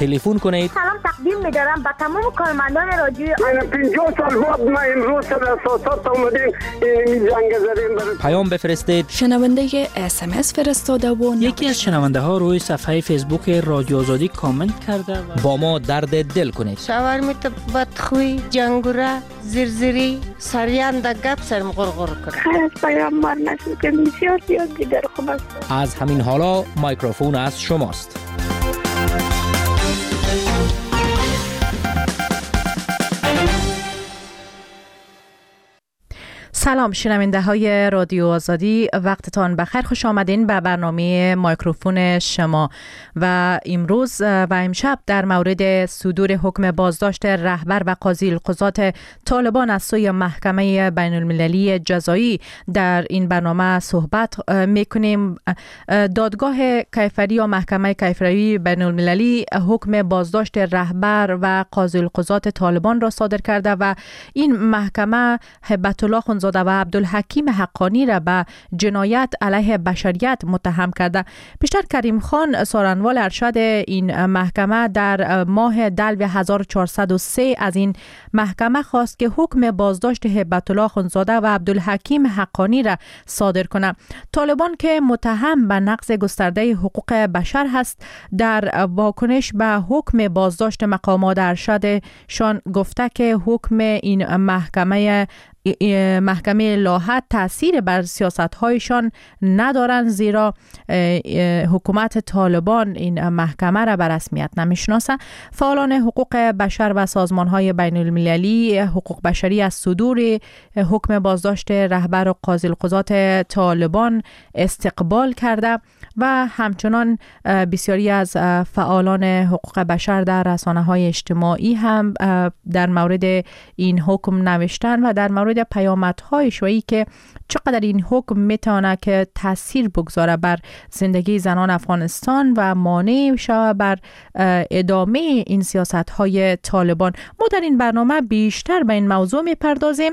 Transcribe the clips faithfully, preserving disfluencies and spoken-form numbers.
تلفن کنید. سلام تقدیم می‌دارم به تمام کارمندان رادیو. من پنجاه سال بعد ما امروز در اساسات اومدیم این جنگ زدیم. پیام بفرستید. شنونده اس ام اس فرستاده و یکی از شنونده ها روی صفحه فیسبوک رادیو آزادی کامنت کرده و با ما درد دل کنید. شاورمیت بدخوی، جنگوره، زرزری، سریان در گپ سرم غرغر کنه. خیلی از پیام مار نشد که بسیار زیاد دیگر خوب است. از همین حالا میکروفون از شماست. سلام شنونده های رادیو آزادی، وقتتان بخیر، خوش آمدین به برنامه میکروفون شما. و امروز و امشب در مورد صدور حکم بازداشت رهبر و قاضی القضات طالبان از سوی محکمه بین المللی جزایی در این برنامه صحبت میکنیم. دادگاه کیفری یا محکمه کیفری بین المللی حکم بازداشت رهبر و قاضی القضات طالبان را صادر کرده و این محکمه هبت الله خونزاده و عبدالحکیم حقانی را به جنایت علیه بشریت متهم کرده. پیشتر کریم خان سارنوال ارشد این محکمه در ماه دلو هزار و چهارصد و سه از این محکمه خواست که حکم بازداشت هبت الله خونزاده و عبدالحکیم حقانی را صادر کنه. طالبان که متهم به نقض گسترده حقوق بشر هست، در واکنش به حکم بازداشت مقامات ارشدشان گفته که حکم این محکمه محکمه لاحت تأثیر بر سیاست‌هایشان ندارند، زیرا حکومت طالبان این محکمه را به رسمیت نمی‌شناسه. فعالان حقوق بشر و سازمان‌های بین المللی حقوق بشری از صدور حکم بازداشت رهبر و قاضی القضات طالبان استقبال کرده و همچنان بسیاری از فعالان حقوق بشر در رسانه‌های اجتماعی هم در مورد این حکم نوشتن و در مورد پیامدهای شویی که چقدر این حکم میتونه که تاثیر بگذاره بر زندگی زنان افغانستان و مانع شود بر ادامه این سیاست‌های طالبان. ما در این برنامه بیشتر به این موضوع میپردازیم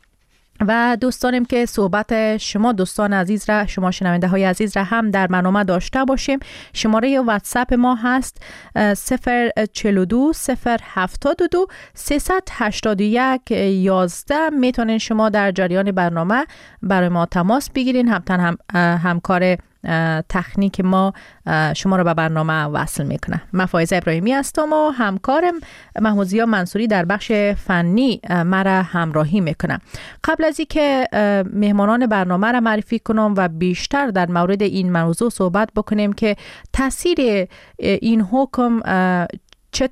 و دوست داریم که صحبت شما دوستان عزیز را، شما شنونده های عزیز را هم در برنامه داشته باشیم. شماره واتساپ ما هست صفر چهل و دو صفر هفتاد و دو سیصد و هشتاد و یک یازده. میتونین شما در جریان برنامه برای ما تماس بگیرین. همتن هم همکار تکنیک ما شما رو به برنامه وصل میکنه. من فایزه ابراهیمی هستم و همکارم محمودزیا منصوری در بخش فنی مرا همراهی میکنه. قبل از اینکه مهمانان برنامه را معرفی کنم و بیشتر در مورد این موضوع صحبت بکنیم که تاثیر این حکم چه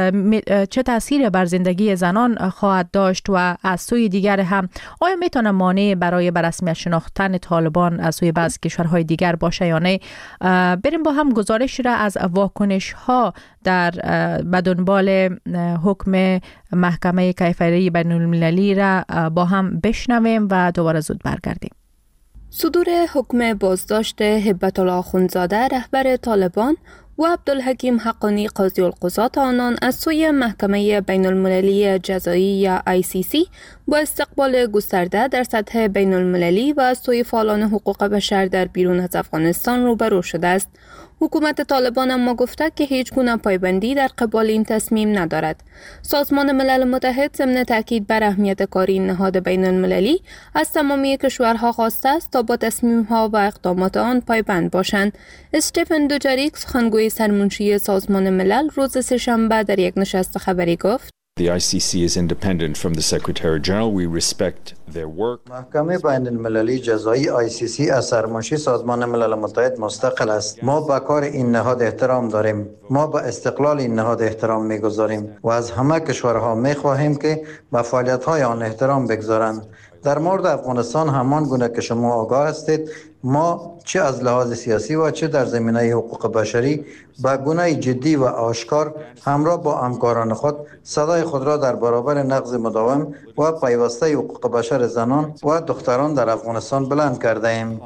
چه تأثیر بر زندگی زنان خواهد داشت و از سوی دیگر هم آیا میتونه مانع برای به رسمیت شناختن طالبان از سوی بعضی کشورهای دیگر باشه یا نه. بریم با هم گزارش را از واکنش ها در به دنبال حکم محکمه کیفری بین المللی را با هم بشنویم و دوباره زود برگردیم. صدور حکم بازداشت هبت الله خونزاده رهبر طالبان و عبدالحکیم حقانی قاضی القضات آنان از سوی محکمه بین المللی جزایی یا آی سی سی با استقبال گسترده در سطح بین المللی و از سوی فعالان حقوق بشر در بیرون از افغانستان روبرو شده است. حکومت طالبان اما گفته که هیچ گونه پایبندی در قبال این تصمیم ندارد. سازمان ملل متحد ضمن تاکید بر اهمیت کار این نهاد بین المللی از تمامی کشورها خواسته است تا با تصمیم‌ها و اقدامات آن پایبند باشند. استفن دوجاریک سخنگوی سرمنشی سازمان ملل روز سه‌شنبه در یک نشست خبری گفت: The آی سی سی is independent from the Secretary General. We respect their work. محکمه بین المللی جزایی آی سی سی از سرمنشی سازمان ملل متحد مستقل است. ما به کار این نهاد احترام داریم. ما به استقلال این نهاد احترام می‌گذاریم و از همه کشورها می‌خواهیم که به فعالیت‌های آن احترام بگذارند. در مورد افغانستان همان گونه که شما آگاه هستید، ما چه از لحاظ سیاسی و چه در زمینه حقوق بشری به گونه جدی و آشکار همراه با همکاران خود صدای خود را در برابر نقض مداوم و پیوسته حقوق بشر زنان و دختران در افغانستان بلند کرده ایم.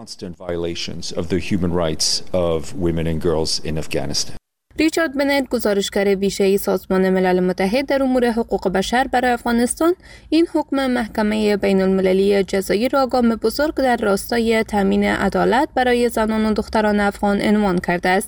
ریچارد بنت، گزارشگر ویژه سازمان ملل متحد در امور حقوق بشر برای افغانستان، این حکم محکمه بین المللی جزایی را گام بزرگ در راستای تامین عدالت برای زنان و دختران افغان عنوان کرده است.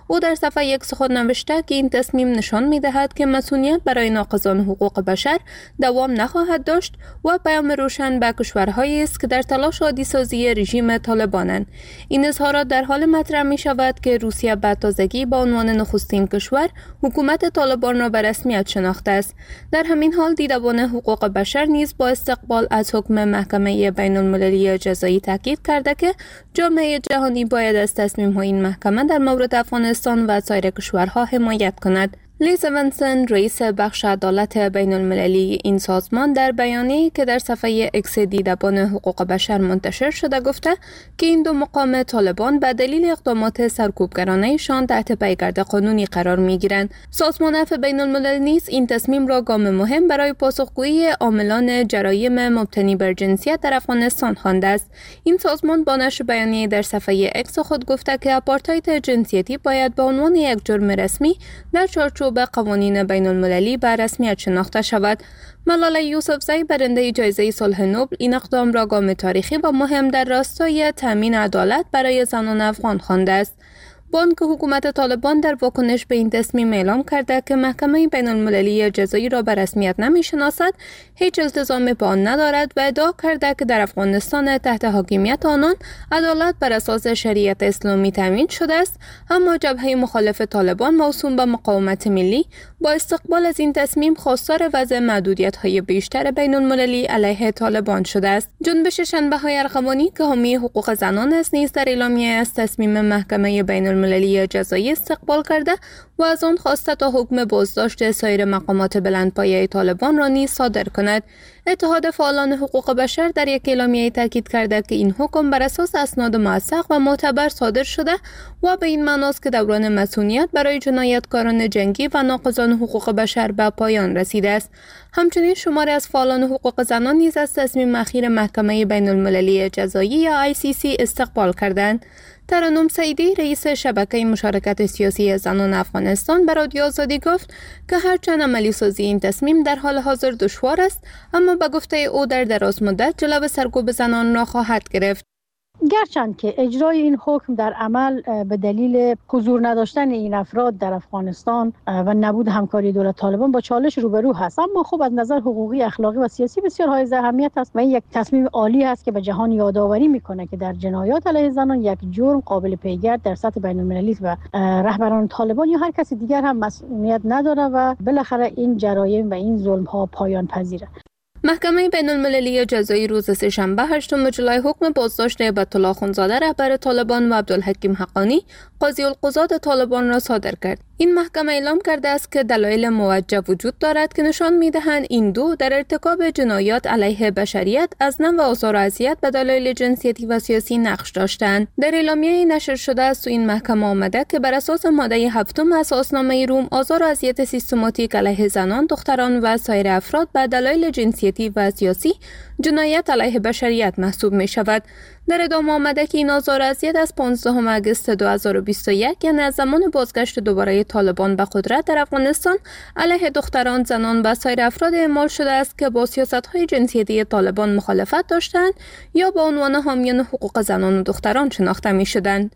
او در صفحه یک خود نوشته که این تصمیم نشان می‌دهد که مسئولیت برای ناقضان حقوق بشر دوام نخواهد داشت و پیام روشن به کشورهایی است که در تلاش عادی‌سازی رژیم طالبانند. این اظهارات در حال مطرح می‌شود که روسیه به تازگی با عنوان نخستین کشور حکومت طالبان را به رسمیت شناخته است. در همین حال دیدبان حقوق بشر نیز با استقبال از حکم محکمه بین المللی جزایی تاکید کرده که جامعه جهانی باید از تصمیم‌های این محکمه در مورد افغانستان و سایر کشورها حمایت کند. لیز ونسن، رئیس بخش عدالت بین المللی این سازمان، در بیانیه‌ای که در صفحه اکس دیدبان حقوق بشر منتشر شده گفته که این دو مقام طالبان به دلیل اقدامات سرکوبگرانه‌شان تحت پیگرد قانونی قرار می‌گیرند. سازمان عفو بین الملل نیز این تصمیم را گام مهم برای پاسخگویی عاملان جرایم مبتنی بر جنسیت در افغانستان خوانده است. این سازمان با نشر بیانیه در صفحه اکس خود گفته که آپارتاید جنسیتی باید به عنوان یک جرم رسمی در چارچوب به قوانین بین المللی به رسمیت شناخته شود. ملاله یوسفزئی، برنده جایزه صلح نوبل، این اقدام را گام تاریخی و مهم در راستای تامین عدالت برای زنان افغان خوانده است. بانک حکومت طالبان در واکنش به این تصمیم اعلام کرده که محکمه بین المللی جزایی را به رسمیت نمی‌شناسد، هیچ التزامی به آن ندارد و ادعا کرده که در افغانستان تحت حاکمیت آنان عدالت بر اساس شریعت اسلامی تامین شده است. اما جبهه مخالف طالبان موسوم به مقاومت ملی با استقبال از این تصمیم خواستار وضع محدودیت‌های بیشتر بین المللی علیه طالبان شده است. جنبش شنبه‌های ارغوانی که حامی حقوق زنان است نیز در اعلامیه از تصمیم محکمه بین المللی جزایی استقبال کرده و از آن خواسته تا حکم بازداشت سایر مقامات بلندپایه طالبان را نیز صادر کند. اتحاد فعالان حقوق بشر در یک اعلامیه تاکید کرده که این حکم بر اساس اسناد موثق و معتبر صادر شده و به این معناست که دوران مسئولیت برای جنایتکاران جنگی و ناقضان حقوق بشر به پایان رسیده است. همچنین شماری از فعالان حقوق زنان نیز از تصمیم اخیر محکمه بین المللی جزایی یا آی سی سی استقبال کردند. ترنم سعیدی، رئیس شبکه مشارکت سیاسی زنان افغانستان، به رادیو آزادی گفت که هرچند عملی سازی این تصمیم در حال حاضر دشوار است، اما به گفته او در دراز مدت جلو سرکوب زنان را خواهد گرفت. گرچند که اجرای این حکم در عمل به دلیل حضور نداشتن این افراد در افغانستان و نبود همکاری دولت طالبان با چالش روبرو هست، اما خب از نظر حقوقی، اخلاقی و سیاسی بسیار حائز اهمیت است و این یک تصمیم عالی است که به جهان یادآوری میکنه که در جنایات علیه زنان یک جرم قابل پیگرد در سطح بین المللی و رهبران طالبان یا هر کسی دیگر هم مسئولیت نداره و بالاخره این جرایم و این ظلم ها پایان پذیره. محکمه بین المللی جزایی روز سه‌شنبه هشتم جولای حکم بازداشت هبت‌الله اخوندزاده رهبر طالبان و عبدالحکیم حقانی قاضی القضات طالبان را صادر کرد. این محکمه اعلام کرده است که دلایل موجه وجود دارد که نشان می‌دهند این دو در ارتکاب جنایات علیه بشریت از نوع آزار و اذیت به دلایل جنسیتی و سیاسی نقش داشتند. در اعلامیه نشر شده است این محکمه آمده که بر اساس ماده هفتم اساسنامه روم آزار و اذیت سیستماتیک علیه زنان، دختران و سایر افراد به دلایل جنسیتی و سیاسی جنایت علیه بشریت محسوب می شود. در ادامه آمده که این آزار و اذیت از پانزدهم آگوست دو هزار و بیست و یک، یعنی از زمان بازگشت دوباره طالبان به قدرت در افغانستان، علیه دختران، زنان و سایر افراد اعمال شده است که با سیاست‌های جنسیتی طالبان مخالفت داشتند یا با عنوان حامیان حقوق زنان و دختران شناخته می شدند.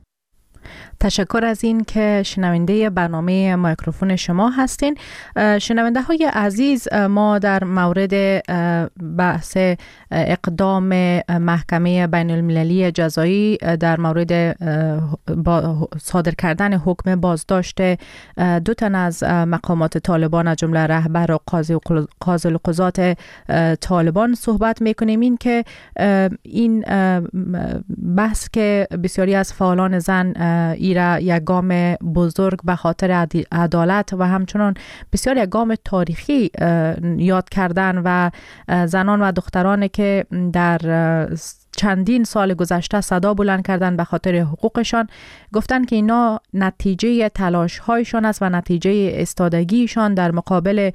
تشکر از این که شنونده برنامه میکروفون شما هستین. شنونده های عزیز، ما در مورد بحث اقدام محکمه بین المللی جزایی در مورد صادر کردن حکم بازداشت دو تن از مقامات طالبان از جمله رهبر و قاضی القضات طالبان صحبت میکنیم. این که این بحث که بسیاری از فعالان زن ایرا یک گام بزرگ به خاطر عدالت و همچنان بسیار یک گام تاریخی یاد کردن و زنان و دخترانی که در چندین سال گذشته صدا بلند کردن به خاطر حقوقشان، گفتن که اینا نتیجه تلاش هایشان است و نتیجه استادگیشان در مقابل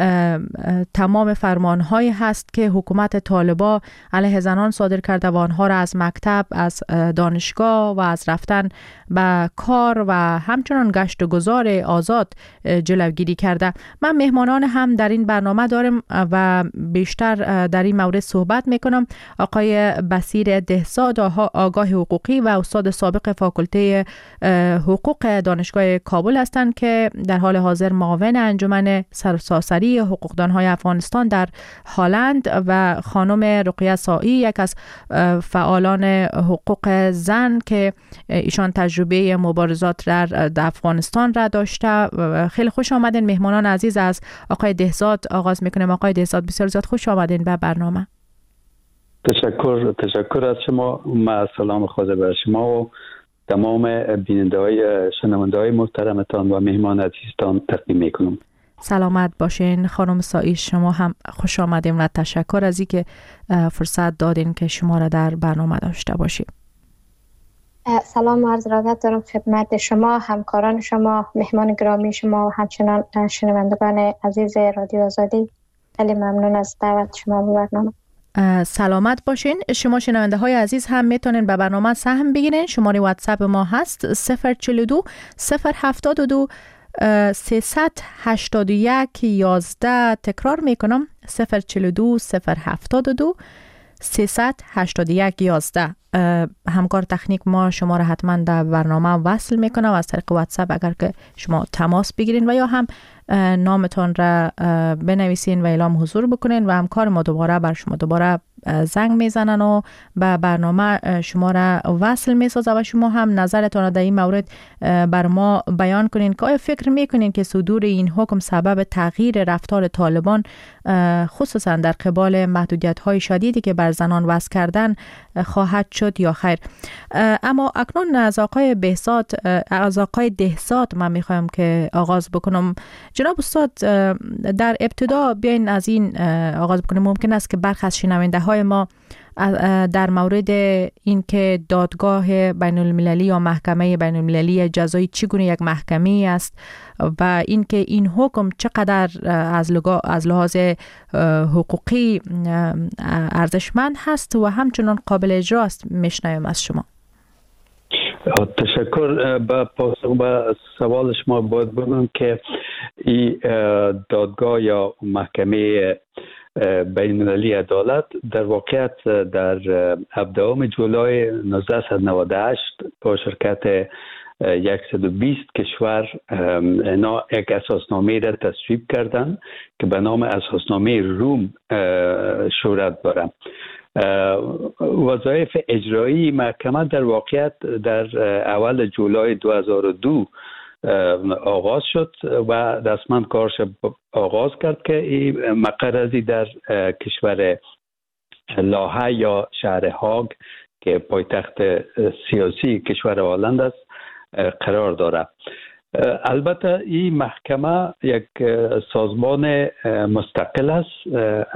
تمام فرمان های هست که حکومت طالبان علیه زنان صادر کرده و آنها را از مکتب، از دانشگاه و از رفتن به کار و همچنان گشت و گذار آزاد جلوگیری کرده. من مهمانان هم در این برنامه دارم و بیشتر در این مورد صحبت میکنم. آقای بس نصیر دهزاد آگاه حقوقی و استاد سابق فاکولته حقوق دانشگاه کابل هستند که در حال حاضر معاون انجمن سرتاسری حقوقدانهای افغانستان در هلند و خانم رقیه سایی یک از فعالان حقوق زن که ایشان تجربه مبارزات در افغانستان را داشته. خیلی خوش آمدین مهمانان عزیز. از آقای دهزاد آغاز میکنیم. آقای دهزاد بسیار زیاد خوش آمدین به برنامه. تشکر تشکر از شما. ما سلام خود بر شما و تمام بیننده های شنونده های محترمتان و مهمان عزیزتان تقدیم میکنم. سلامت باشین خانم سایی، شما هم خوش آمدین و تشکر از اینکه فرصت دادین که شما را در برنامه داشته باشیم. سلام و عرض ادب دارم خدمت شما، همکاران شما، مهمان گرامی شما و همچنان شنوندگان عزیز رادیو آزادی. خیلی ممنون از دعوت شما به برنامه. سلامت باشین. شما شنونده های عزیز هم میتونین به برنامه سهم بگیرین. شماره واتساپ ما هست صفر چهل و دو صفر هفتاد و دو سیصد و هشتاد و یک یازده. تکرار میکنم صفر چهل و دو صفر هفتاد و دو سیصد و هشتاد و یک یازده. همکار تکنیک ما شما را حتما در برنامه وصل میکنه و از طریق واتساپ اگر که شما تماس بگیرین و یا هم نامتان را بنویسین و اعلام حضور بکنین و همکار ما دوباره بر شما دوباره زنگ میزنن و به برنامه شما را وصل میسازه و شما هم نظرتان را در این مورد بر ما بیان کنین که آیا فکر میکنین که صدور این حکم سبب تغییر رفتار طالبان خصوصا در قبال محدودیت های شدیدی که بر زنان وضع کردن خواهد شد یا خیر. اما اکنون از آقای بهزاد از آقای دهزاد من میخوایم که آغاز بکنم. جناب استاد در ابتدا بیاین از این آغاز بکنیم. ممکن است که برخی از شنونده های ما در مورد اینکه دادگاه بین المللی یا محکمه بین المللی جزایی چگونه یک محکمه است و اینکه این حکم چقدر از از لحاظ حقوقی ارزشمند هست و همچنان قابل اجرا است میشنویم از شما. تشکر. با پاسخ به سوال شما باید بگم که این دادگاه یا محکمه بین المللی عدالت در واقعیت در هفدهم جولای نوزده صد و نود و هشت با شرکت صد و بیست کشور اینا یک اساسنامه را تصویب کردند که به نام اساسنامه روم شهرت دارد. وظایف اجرایی محکمه در واقعیت در اول جولای دو هزار و دو آغاز شد و رسما کارش آغاز کرد که این مقرری در کشور لاهه یا شهر هاگ که پایتخت سیاسی کشور هلند است قرار دارد. البته این محکمه یک سازمان مستقل است،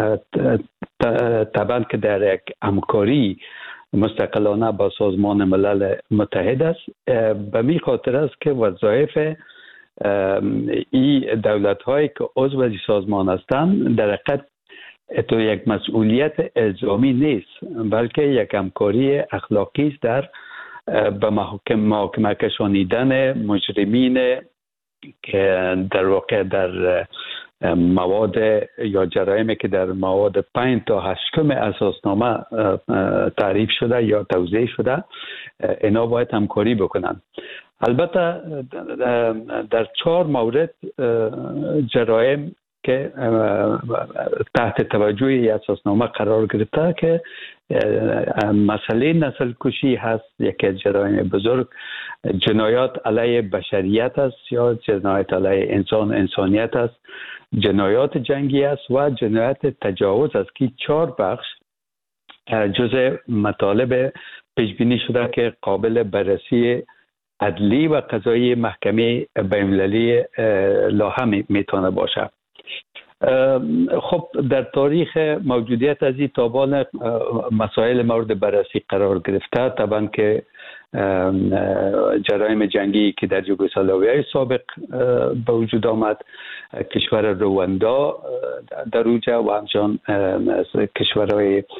طبعا که در یک همکاری مستقلانه با سازمان ملل متحد است. به می خاطر است که وظایف این دولت هایی که عضو این سازمان هستند در حقیقت تو یک مسئولیت الزامی نیست بلکه یک همکاری اخلاقی است در به محاکمه کشانیدن مجرمین که در واقع در مواد یا جرایمی که در مواد پنج تا هشتم اساسنامه تعریف شده یا توضیح شده اینا باید همکاری بکنن. البته در چهار مورد جرایم که تحت توجه اساسنامه قرار گرفته که مسئله نسل کشی هست، یکی از جرایم بزرگ، جنایات علیه بشریت است یا جنایت علیه انسان انسانیت است، جنایات جنگی است و جنایت تجاوز است که چهار بخش جزء مطالب پیش بینی شده که قابل بررسی عدلی و قضایی محکمه بین‌المللی لاهه میتونه باشه. خب در تاریخ موجودیت از این تابان مسائل مورد بررسی قرار گرفته، طبعا که جرایم جنگی که در یوگسلاویای سابق به وجود آمد، کشور رواندا در اوجه و همچنان کشورهای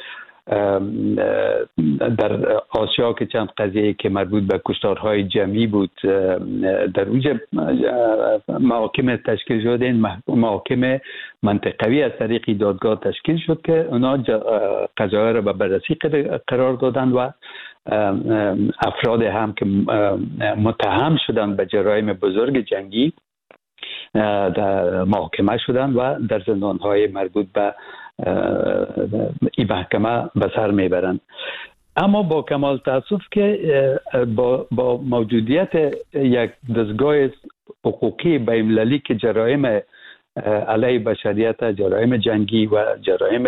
در آسیا که چند قضیه که مربوط به کشتارهای جمعی بود در اوج محاکم تشکیل شد. این محاکم منطقوی از طریق دادگاه تشکیل شد که اونا قضایا را به بررسی قرار دادن و افراد هم که متهم شدند به جرایم بزرگ جنگی در محاکمه شدند و در زندانهای مربوط به این محکمه به سر میبرند. اما با کمال تاسف که با, با موجودیت یک دستگاه حقوقی بین‌المللی که جرایم علیه بشریت، جرایم جنگی و جرایم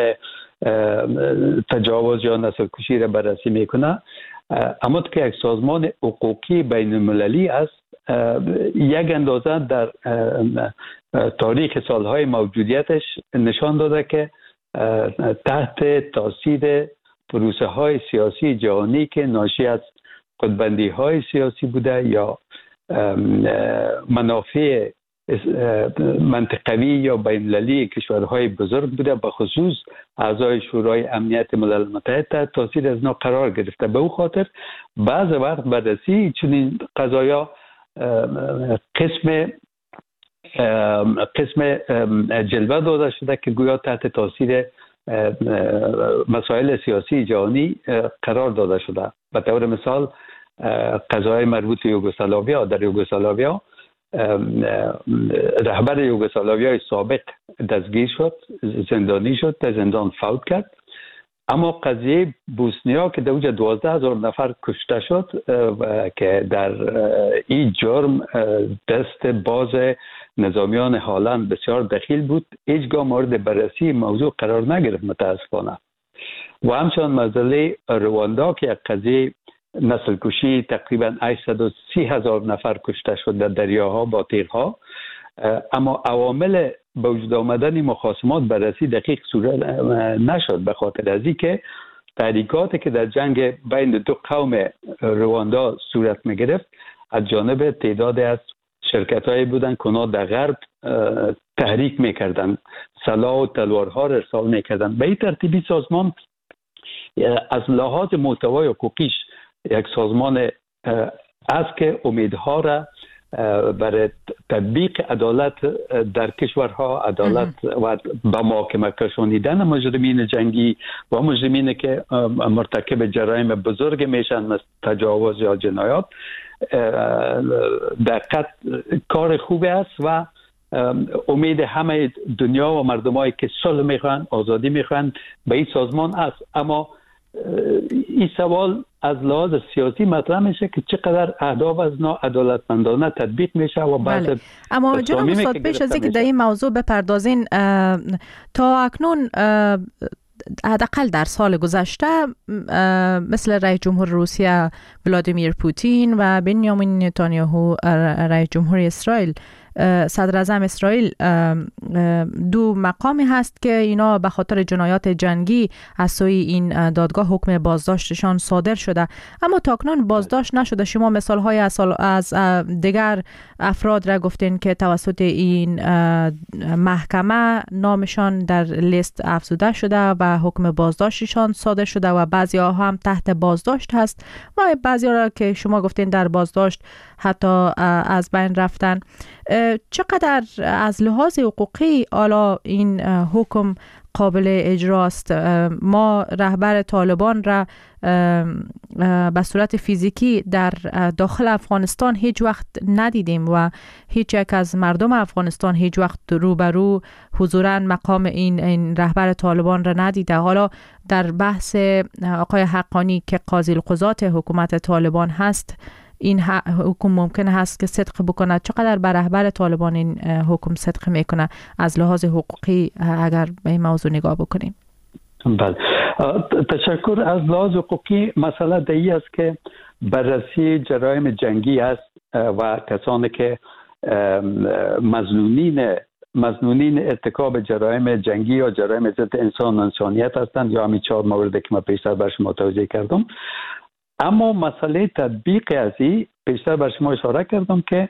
تجاوز یا نسل‌کشی را بررسی میکنه، اما که یک سازمان حقوقی بین‌المللی است، یک اندازه در تاریخ سالهای موجودیتش نشان داده که تحت تاثیر پروسه های سیاسی جهانی که ناشی از خودبندی های سیاسی بوده یا منافع منطقوی یا بین‌المللی کشورهای بزرگ بوده، به خصوص اعضای شورای امنیت ملل متحد تحت تاثیر از اینا قرار گرفته. به او خاطر بعض وقت بررسی چنین قضایا قسم قسم جلوه داده شده که گویا تحت تاثیر مسائل سیاسی جهانی قرار داده شده. به طور مثال قضای مربوط به یوگسلاویا، در یوگسلاویا رهبر یوگسلاویای سابق دستگیر شد، زندانی شد، در زندان فوت کرد. اما قضیه بوسنیا که در اوج دوازده هزار نفر کشته شد که در این جرم دست باز نظامیان هالند بسیار دخیل بود، هیچگاه مورد بررسی موضوع قرار نگرفت متاسفانه. و همچنان مسئله رواندا که یک قضیه نسل کشی تقریبا هشتصد و سی هزار نفر کشته شد در دریاها با تیرها، اما عوامل به وجود آمدن مخاصمات بررسی دقیق صورت نشد، به خاطر از اینکه تحریکاتی که در جنگ بین دو قوم رواندا صورت می گرفت از جانب تعدادی از شرکت‌هایی بودند که اونا در غرب تحریک می‌کردند، سلاح و تلوارها را ارسال می‌کردند. به این ترتیبی سازمان از لحاظ محتوای حقوقیش یک سازمان است که امیدها را برای تطبیق عدالت در کشورها، عدالت و به محاکمه کشانیدن مجرمین جنگی و مجرمین که مرتکب جرایم بزرگ میشن مثل تجاوز یا جنایات، دقیق کار خوبی است و امید همه دنیا و مردمایی که صلح میخوان، آزادی میخوان به این سازمان است. اما این سوال از لحاظ سیاسی مطرح میشه که چقدر اهداف از نا عدالتمندانه تطبیق میشه و بعد بله. اما جناب استاد پیش از اینکه در این موضوع بپردازین، تا اکنون حداقل در سال گذشته مثل رئیس جمهور روسیه ولادیمیر پوتین و بنیامین نتانیاهو رئیس جمهور اسرائیل، صدر اعظم اسرائیل، دو مقامی هست که اینا به خاطر جنایات جنگی از سوی این دادگاه حکم بازداشتشان صادر شده، اما تاکنون بازداشت نشده. شما مثال های از دیگر افراد را گفتین که توسط این محکمه نامشان در لیست افزوده شده و حکم بازداشتشان صادر شده و بعضی ها هم تحت بازداشت هست و بعضی ها را که شما گفتین در بازداشت حتی از بین رفتن. چقدر از لحاظ حقوقی حالا این حکم قابل اجراست؟ ما رهبر طالبان را به صورت فیزیکی در داخل افغانستان هیچ وقت ندیدیم و هیچ یک از مردم افغانستان هیچ وقت روبرو حضوراً مقام این, این رهبر طالبان را ندیده. حالا در بحث آقای حقانی که قاضی القضات حکومت طالبان هست، این حکم ممکن هست که صدق بکنه؟ چقدر بر رهبر طالبان این حکم صدق میکنه از لحاظ حقوقی اگر به این موضوع نگاه بکنیم؟ بله، تشکر. از لحاظ حقوقی مسئله دهی است که بررسی جرایم جنگی است و کسانی که مظنونین مظنونین ارتکاب جرایم جنگی یا جرایم ضد انسان و انسانیت هستند، یا همین چهار موردی که من پیشتر بر شما توضیح کردم. اما مسئله تطبیق ازی پیشتر بر شما اشاره کردم که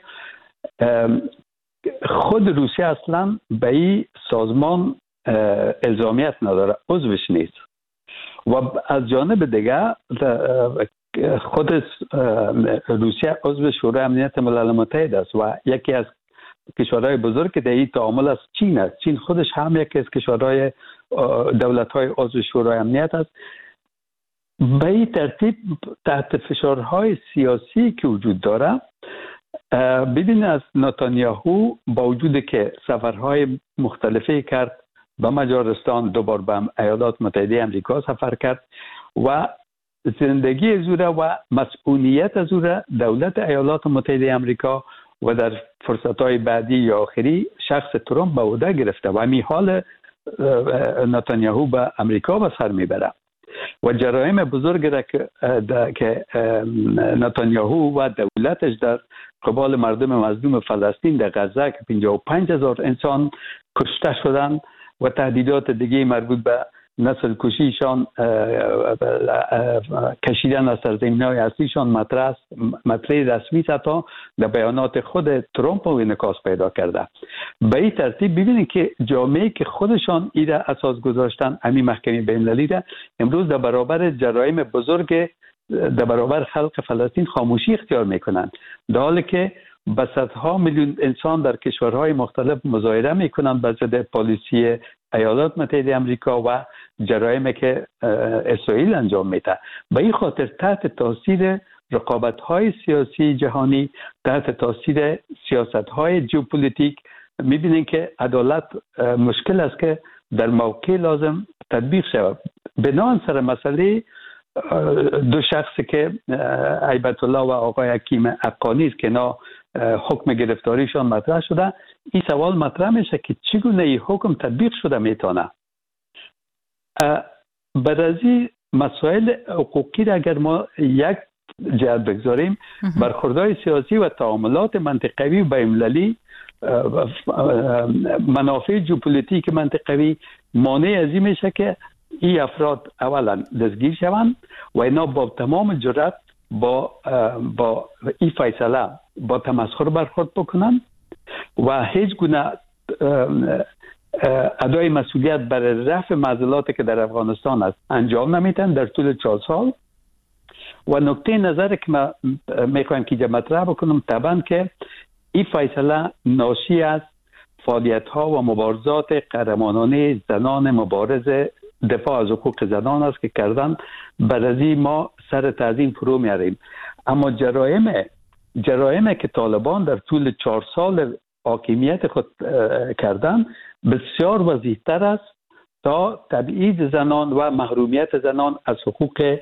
خود روسیه اصلا به این سازمان الزامیت نداره، عضوش نیست. و از جانب دیگه خود روسیه عضو شورای امنیت ملل متحد است و یکی از کشورهای بزرگ که در این تعامل است چین است. چین خودش هم یکی از کشورهای دولت‌های عضو شورای امنیت است. به این ترتیب تحت فشارهای سیاسی که وجود داره، ببین از نتانیاهو با وجودی که سفرهای مختلفی کرد، به مجارستان، دوبار به ایالات متحده آمریکا سفر کرد و زندگی زوره و مسئولیت از زوره دولت ایالات متحده آمریکا و در فرصتهای بعدی یا آخری شخص ترامپ به عهده گرفته و همین حال نتانیاهو به امریکا به سر میبره و جرایم بزرگ را که نتانیاهو و دولتش در قبال مردم مظلوم فلسطین در غزه که پنجاه و پنج هزار انسان کشته شدند و تهدیدات دیگه مربوط به نسل کشیشان، کشیدن از سرزمین‌های اصلیشان مطرح مطرح رسمی تا در بیانات خود ترامپ و انعکاس پیدا کرده. به این ترتیب ببینید که جامعه که خودشان ایره اساس گذاشتن، همین محکمه بین‌المللی را امروز در برابر جرایم بزرگ در برابر خلق فلسطین خاموشی اختیار میکنند، در حالی که به صدها میلیون انسان در کشورهای مختلف مظاهره میکنند به ضد پالیسی ایالات متحده آمریکا و جرایمی که اسرائیل انجام میده. به این خاطر تحت تاثیر رقابت‌های سیاسی جهانی، تحت تاثیر سیاست‌های ژئوپلیتیک می‌بینید که عدالت مشکل است که در موقع لازم تطبیق شود. بنابراین سر مسئله دو شخصی که هیبت الله و آقای حکیم حقانی است که نا حکم گرفتاریشان مطرح شده، این سوال مطرح میشه که چگونه این حکم تطبیق شده میتونه. برازی مسائل حقوقی را اگر ما یک جهت بگذاریم، برخوردهای سیاسی و تعاملات منطقوی و بین‌المللی، منافع ژئوپلیتیک منطقوی مانع از این میشه که این افراد اولا دستگیر شوند و اینا با تمام جرأت با با این فیصله با تمسخر برخورد بکنن و هیچ گونه ادای مسئولیت برای رفع معضلاتی که در افغانستان است انجام نمیدن در طول چهار سال. و نکته نظر که ما میخوایم که مطرح بکنم طبعا که این فیصله ناشی از فعالیت ها و مبارزات قهرمانانه زنان مبارز دفاع از حقوق زنان است که کردن. برای ما سر تعظیم فرو میاریم، اما جرایم جرایم که طالبان در طول چهار سال حاکمیت خود کردن بسیار وضیح‌تر است تا تبعید زنان و محرومیت زنان از حقوق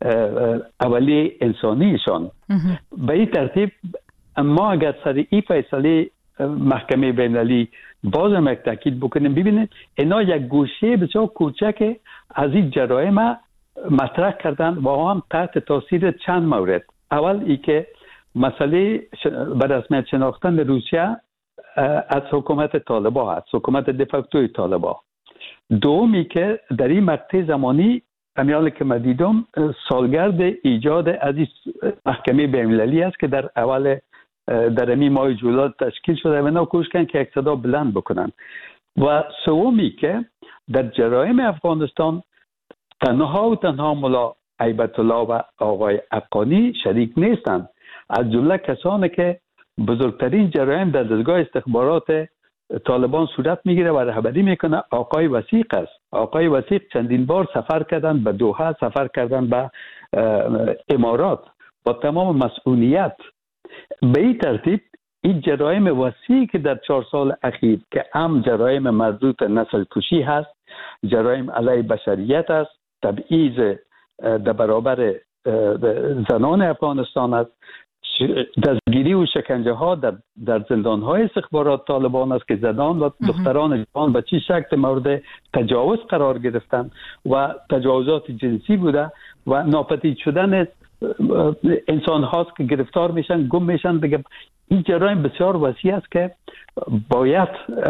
اولیه انسانیشان. به این ترتیب ما اگر سر این فیصله محکمه بین‌المللی باز هم یک تاکید بکنیم، ببینید اینا یک گوشه بسیار کوچک از این جرایم مطرح کردن و هم تحت تاثیر چند مورد. اول ای که مسئله به رسمیت شناختن روسیه از حکومت طالبان هست، حکومت دفاکتوی طالبان. دومی که در این مقطع زمانی امیال که ما دیدم سالگرد ایجاد از این محکمه بین‌المللی است که در اول در امی ماه جولای تشکیل شده و اینا کوشش کردن که یک صدا بلند بکنن. و سومی که در جرایم افغانستان تنها و تنها ملا هیبت الله و آقای حقانی شریک نیستند، از جمله کسانی که بزرگترین جرایم در دستگاه استخبارات طالبان صورت میگیره و رهبری میکنه آقای وثیق است. آقای وثیق چندین بار سفر کردن به دوحه، سفر کردن به امارات با تمام مسئولیت. به این ترتیب این جرایم وسیعی که در چهار سال اخیر که هم جرایم مربوط نسل کشی هست، جرایم علیه بشریت است، تبعیض در برابر زنان افغانستان است، دستگیری و شکنجه ها در, در زندان های استخبارات طالبان است که زنان و دختران جوان به چه شکل مورد تجاوز قرار گرفتن و تجاوزات جنسی بوده و ناپدید شدن انسان هاست که گرفتار میشن، گم میشن. دیگه این جرایم بسیار وسیع است که باید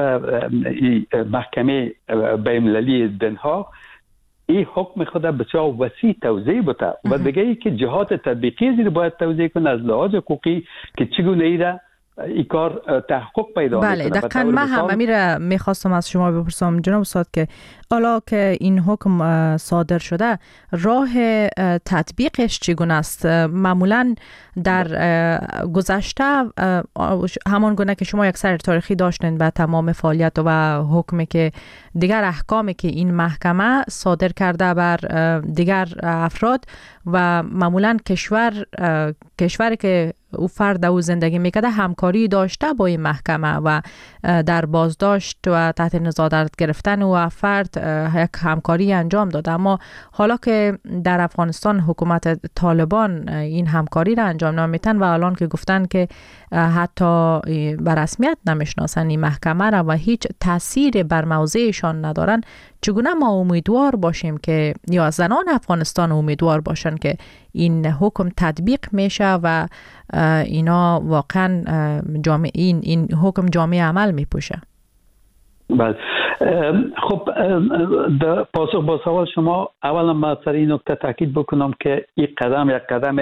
محکمه بین‌المللی دنها این حکم خود بسیار وسیع توضیح بده و دیگه ای که جهات تطبیقی زیر باید توضیح کنه از لحاظ حقوقی که چگونه ای را این کار تحقق پیدا بله میکنه. دقیقاً من هم امیر میخواستم از شما بپرسم جناب استاد که حالا که این حکم صادر شده راه تطبیقش چگونه است؟ معمولا در گذشته همان گونه که شما یک سر تاریخی داشتین به تمام فعالیت و حکمی که دیگر احکامی که این محکمه صادر کرده بر دیگر افراد و معمولا کشور کشوری که او فرد او زندگی میکرده همکاری داشته با این محکمه و در بازداشت و تحت نظارت گرفتن و فرد یک همکاری انجام داده. اما حالا که در افغانستان حکومت طالبان این همکاری را انجام نمیتن و الان که گفتن که حتی به رسمیت نمیشناسن این محکمه را و هیچ تاثیر بر موضعشان ندارن، چگونه ما امیدوار باشیم که یا زنان افغانستان امیدوار باشن که این حکم تطبیق میشه و اینا واقعا جامعه این این حکم جامعه عمل میپوشه؟ بله خب در پاسخ با سوال شما اولا ما سر این نکته تاکید بکنم که این قدم یک قدم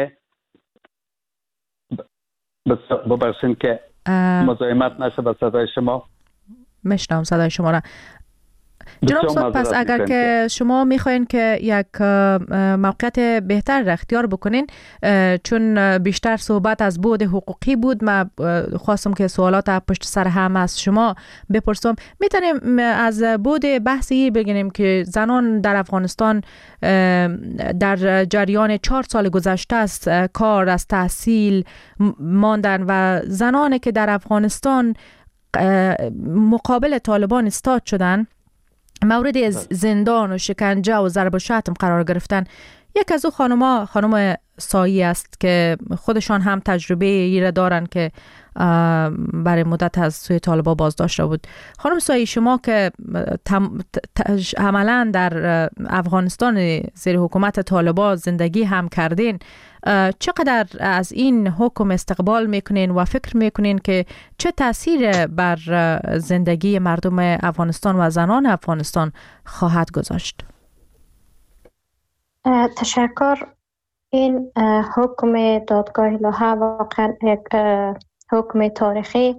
ببخشین که مزاحمت نشه به صدای شما. میشنم صدای شما را جناب استاد. پس اگر که شما میخواین که یک موقعیت بهتر را اختیار بکنین، چون بیشتر صحبت از بعد حقوقی بود، من خواستم که سوالات پشت سر هم از شما بپرسم. میتونیم از بعد بحثی بگیم که زنان در افغانستان در جریان چهار سال گذشته است کار از تحصیل ماندن و زنانی که در افغانستان مقابل طالبان استاد شدن مورد زندان و شکنجه و ضرب و شتم قرار گرفتن. یک از او خانم‌ها خانم سایی است که خودشان هم تجربه ای را دارن که برای مدت از سوی طالبان بازداشته بود. خانم سایی، شما که عملاً در افغانستان زیر حکومت طالبان زندگی هم کردین، چقدر از این حکم استقبال میکنین و فکر میکنین که چه تأثیر بر زندگی مردم افغانستان و زنان افغانستان خواهد گذاشت؟ تشکر. این حکم دادگاه لاهه واقعا یک حکم تاریخی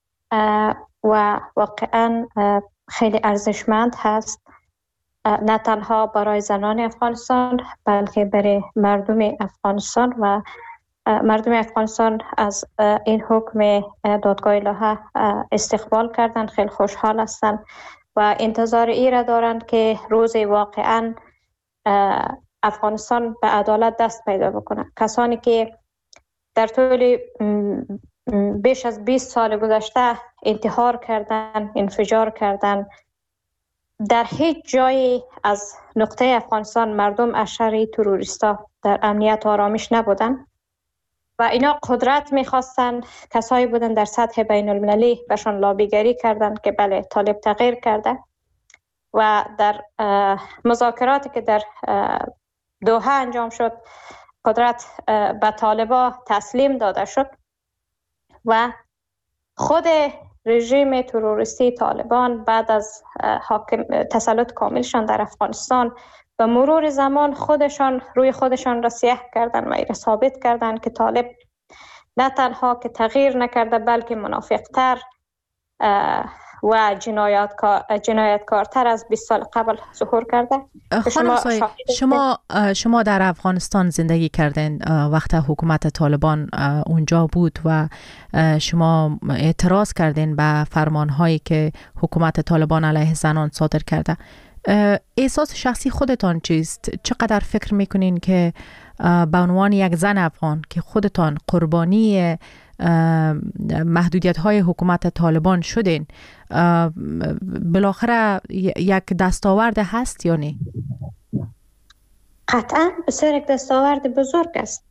و واقعا خیلی ارزشمند هست، نه تنها برای زنان افغانستان بلکه برای مردم افغانستان. و مردم افغانستان از این حکم دادگاه لاهه استقبال کردن، خیلی خوشحال هستند و انتظار ای را دارند که روزی واقعا افغانستان به عدالت دست پیدا بکنه. کسانی که در طول بیش از بیست سال گذشته انتحار کردن، انفجار کردن، در هیچ جایی از نقطه افغانستان مردم از شر تروریستا در امنیت و آرامش نبودن و اینا قدرت میخواستن. کسایی بودن در سطح بین المللی برشان لابیگری کردن که بله طالب تغییر کرده و در مذاکراتی که در دوحه انجام شد قدرت به طالبا تسلیم داده شد و خود رژیم تروریستی طالبان بعد از حاکم تسلط کاملشان در افغانستان به مرور زمان خودشان روی خودشان را سیاه کردن و ایره ثابت کردن که طالب نه تنها که تغییر نکرده بلکه منافقتر و جنایتکار جنایتکارتر از بیست سال قبل ظهور کرده. خانم سایی، شما شما در افغانستان زندگی کردین وقت حکومت طالبان اونجا بود و شما اعتراض کردین به فرمانهایی که حکومت طالبان علیه زنان صادر کرده. احساس شخصی خودتان چیست؟ چقدر فکر میکنین که به عنوان یک زن افغان که خودتان قربانی محدودیت های حکومت طالبان شدین، بالاخره یک دستاورد هست یا نه؟ قطعا بسیار یک دستاورد بزرگ است.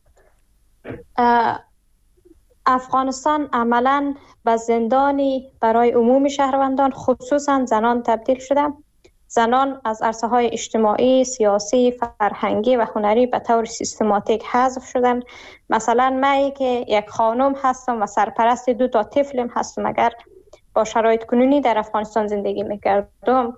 افغانستان عملاً به زندانی برای عموم شهروندان خصوصا زنان تبدیل شده. زنان از عرصه های اجتماعی، سیاسی، فرهنگی و هنری به طور سیستماتیک حذف شدن. مثلا من که یک خانم هستم و سرپرست دو تا طفلم هستم، اگر با شرایط کنونی در افغانستان زندگی میکردم،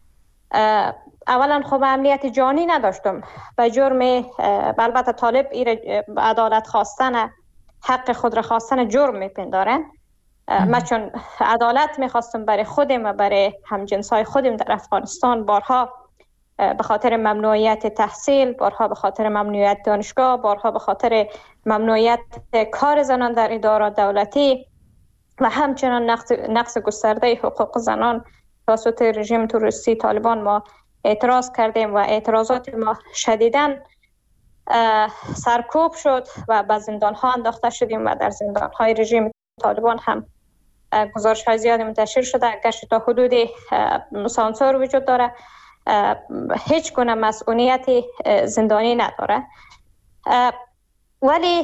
اولا خب امنیت جانی نداشتم. به جرم البته طالب عدالت خواستن، حق خود را خواستن جرم میپندارن، ما چون عدالت میخواستم برای خودم و برای همجنسای خودم در افغانستان، بارها به خاطر ممنوعیت تحصیل، بارها به خاطر ممنوعیت دانشگاه، بارها به خاطر ممنوعیت کار زنان در ادارات دولتی و همچنان نقض, نقض گسترده حقوق زنان توسط رژیم تروریستی طالبان ما اعتراض کردیم و اعتراضات ما شدیداً سرکوب شد و به زندان ها انداخته شدیم و در زندان های رژیم طالبان هم گزارش های زیادی منتشر شده. اگرچه تا حدود سانسور وجود داره، هیچ گونه مسئولیت زندانی نداره. ولی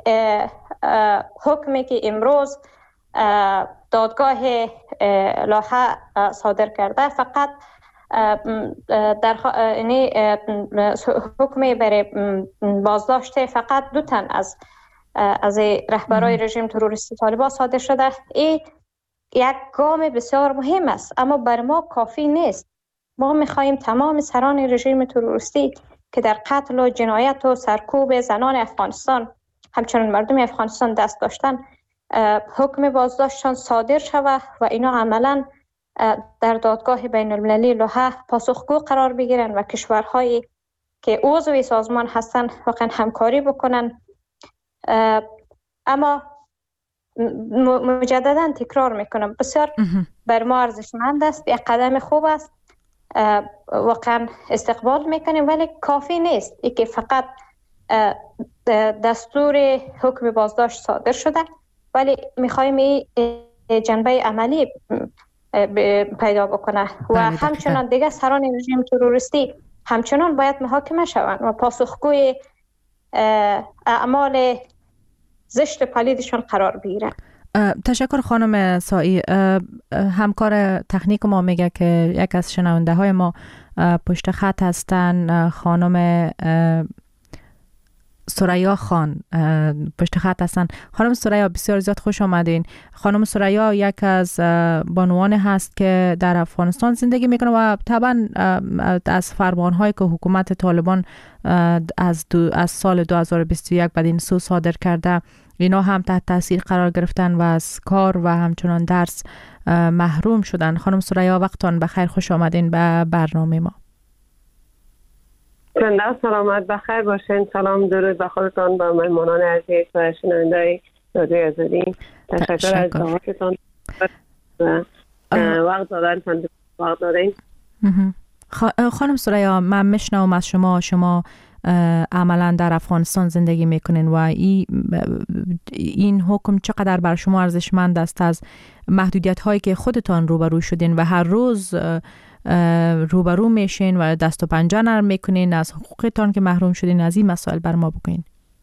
حکمی که امروز دادگاه لاهه صادر کرده فقط در یعنی حکمی برای بازداشت فقط دو تن از از رهبرای رژیم تروریستی طالبان صادر شده. این یک گام بسیار مهم است، اما بر ما کافی نیست. ما می‌خواهیم تمام سران رژیم تروریستی که در قتل و جنایت و سرکوب زنان افغانستان همچنین مردم افغانستان دست داشتن، حکم بازداشتشان صادر شود و اینا عملاً در دادگاه بین المللی لاهه پاسخگو قرار بگیرن و کشورهایی که عضو سازمان هستن واقعا همکاری بکنن. اما مجددا تکرار میکنم، بسیار بر ما ارزشمند است، یک قدم خوب است، واقعا استقبال میکنیم، ولی کافی نیست. ای که فقط دستور حکم بازداشت صادر شده، ولی میخوایم این جنبه عملی پیدا بکنه و همچنان دیگه سران رژیم تروریستی همچنان باید محاکمه شوند و پاسخگوی اعمال زشت پلیدشان قرار بگیرن. تشکر خانم سایی. همکار تکنیک ما میگه که یک از شنونده های ما پشت خط هستن، خانم سریا خان پشت خط هستن. خانم سریا بسیار زیاد خوش آمدین. خانم سریا یک از بانوان هست که در افغانستان زندگی میکنه و طبعا از فرمانهایی که حکومت طالبان از, دو از سال دو هزار و بیست و یک بعد این سو صادر کرده، اینا هم تحت تاثیر قرار گرفتن و از کار و همچنان درس محروم شدن. خانم سریا وقتان بخیر، خوش آمدین به برنامه ما. زنده سلامت بخیر باشین. سلام درود به خودتان، به مهمانان عزیز و شنونده‌های رادیو آزادی. تشکر از دعوتتان و وقت دادن وقت دادین. خانم سریا، من میشنوم از شما شما عملا در افغانستان زندگی میکنین و این این حکم چقدر بر شما ارزشمند است از محدودیت هایی که خودتان روبرو شدین و هر روز روبرو میشین و دست و پنجه نرم میکنین از حقوقتان که محروم شدین. از این مسائل بر ما بگوین.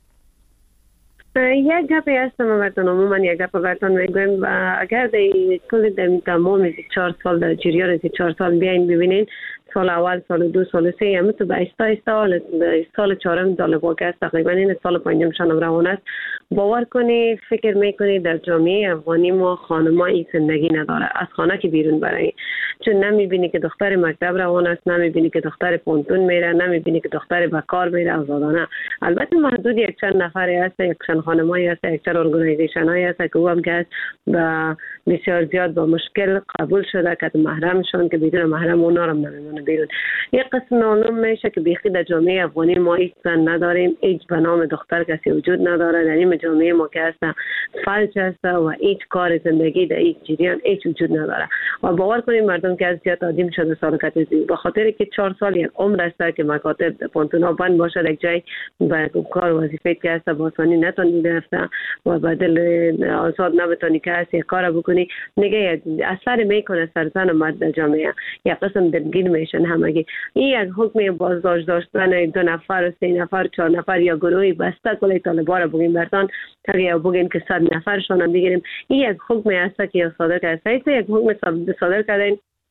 یک گپی هستم براتون، من یک گپ براتون میگم و اگر در کل تمام چهار سال در جریان چهار سال بیاین ببینین، سال اول، سال دو، سال سه، همه تو به ایستا ایستا سال چهارم طالبان که است، تقریبا این سال پنجم شنم روان است. باور کنی فکر میکنی در جامعه افغانی ما خانم‌ها این زندگی نداره، از خانه که بیرون برای، چون نمیبینی که دختر مکتب روان است، نمیبینی که دختر پونتون میره، نمیبینی که دختر به کار میره آزادانه. البته محدود یک چند نفری هست، یک چند خانمایی هست، یک چند ارگانایزیشن هایی هست که او هم که با بسیار زیاد با مشکل قبول شده که محرمشون که بدون محرم اونا رو نمیمونه بیرون. یک قسم معلوم میشه که بیخی در جامعه افغانی ما هیچ زن نداریم، هیچ به نام دختر کسی وجود نداره. در این جامعه ما که هست فلج هست و هیچ کار زندگی در هیچ جریان هیچ وجود نداره و باور کنیم مردم که از زیاد عادی شده سالکت زی به خاطر که چهار سال یک عمر است که مکاتب پونتونا بند باشه، یک جای به کار وظیفه که هست با آسانی نتونی رفته و بدل آزاد نبتونی که هست یک کار بکنی، نگه اثر میکنه سر زن و مرد در جامعه. یک قسم درگیر میشن همگی. این یک حکم بازداشت داشتن دو نفر، سه نفر، چهار نفر یا گروهی بسته کل طالبان رو بگیم برتان اگه بگیم که صد نفرشون هم بگیریم، این یک حکم است که صادر کرده. یک حکم صادر کردن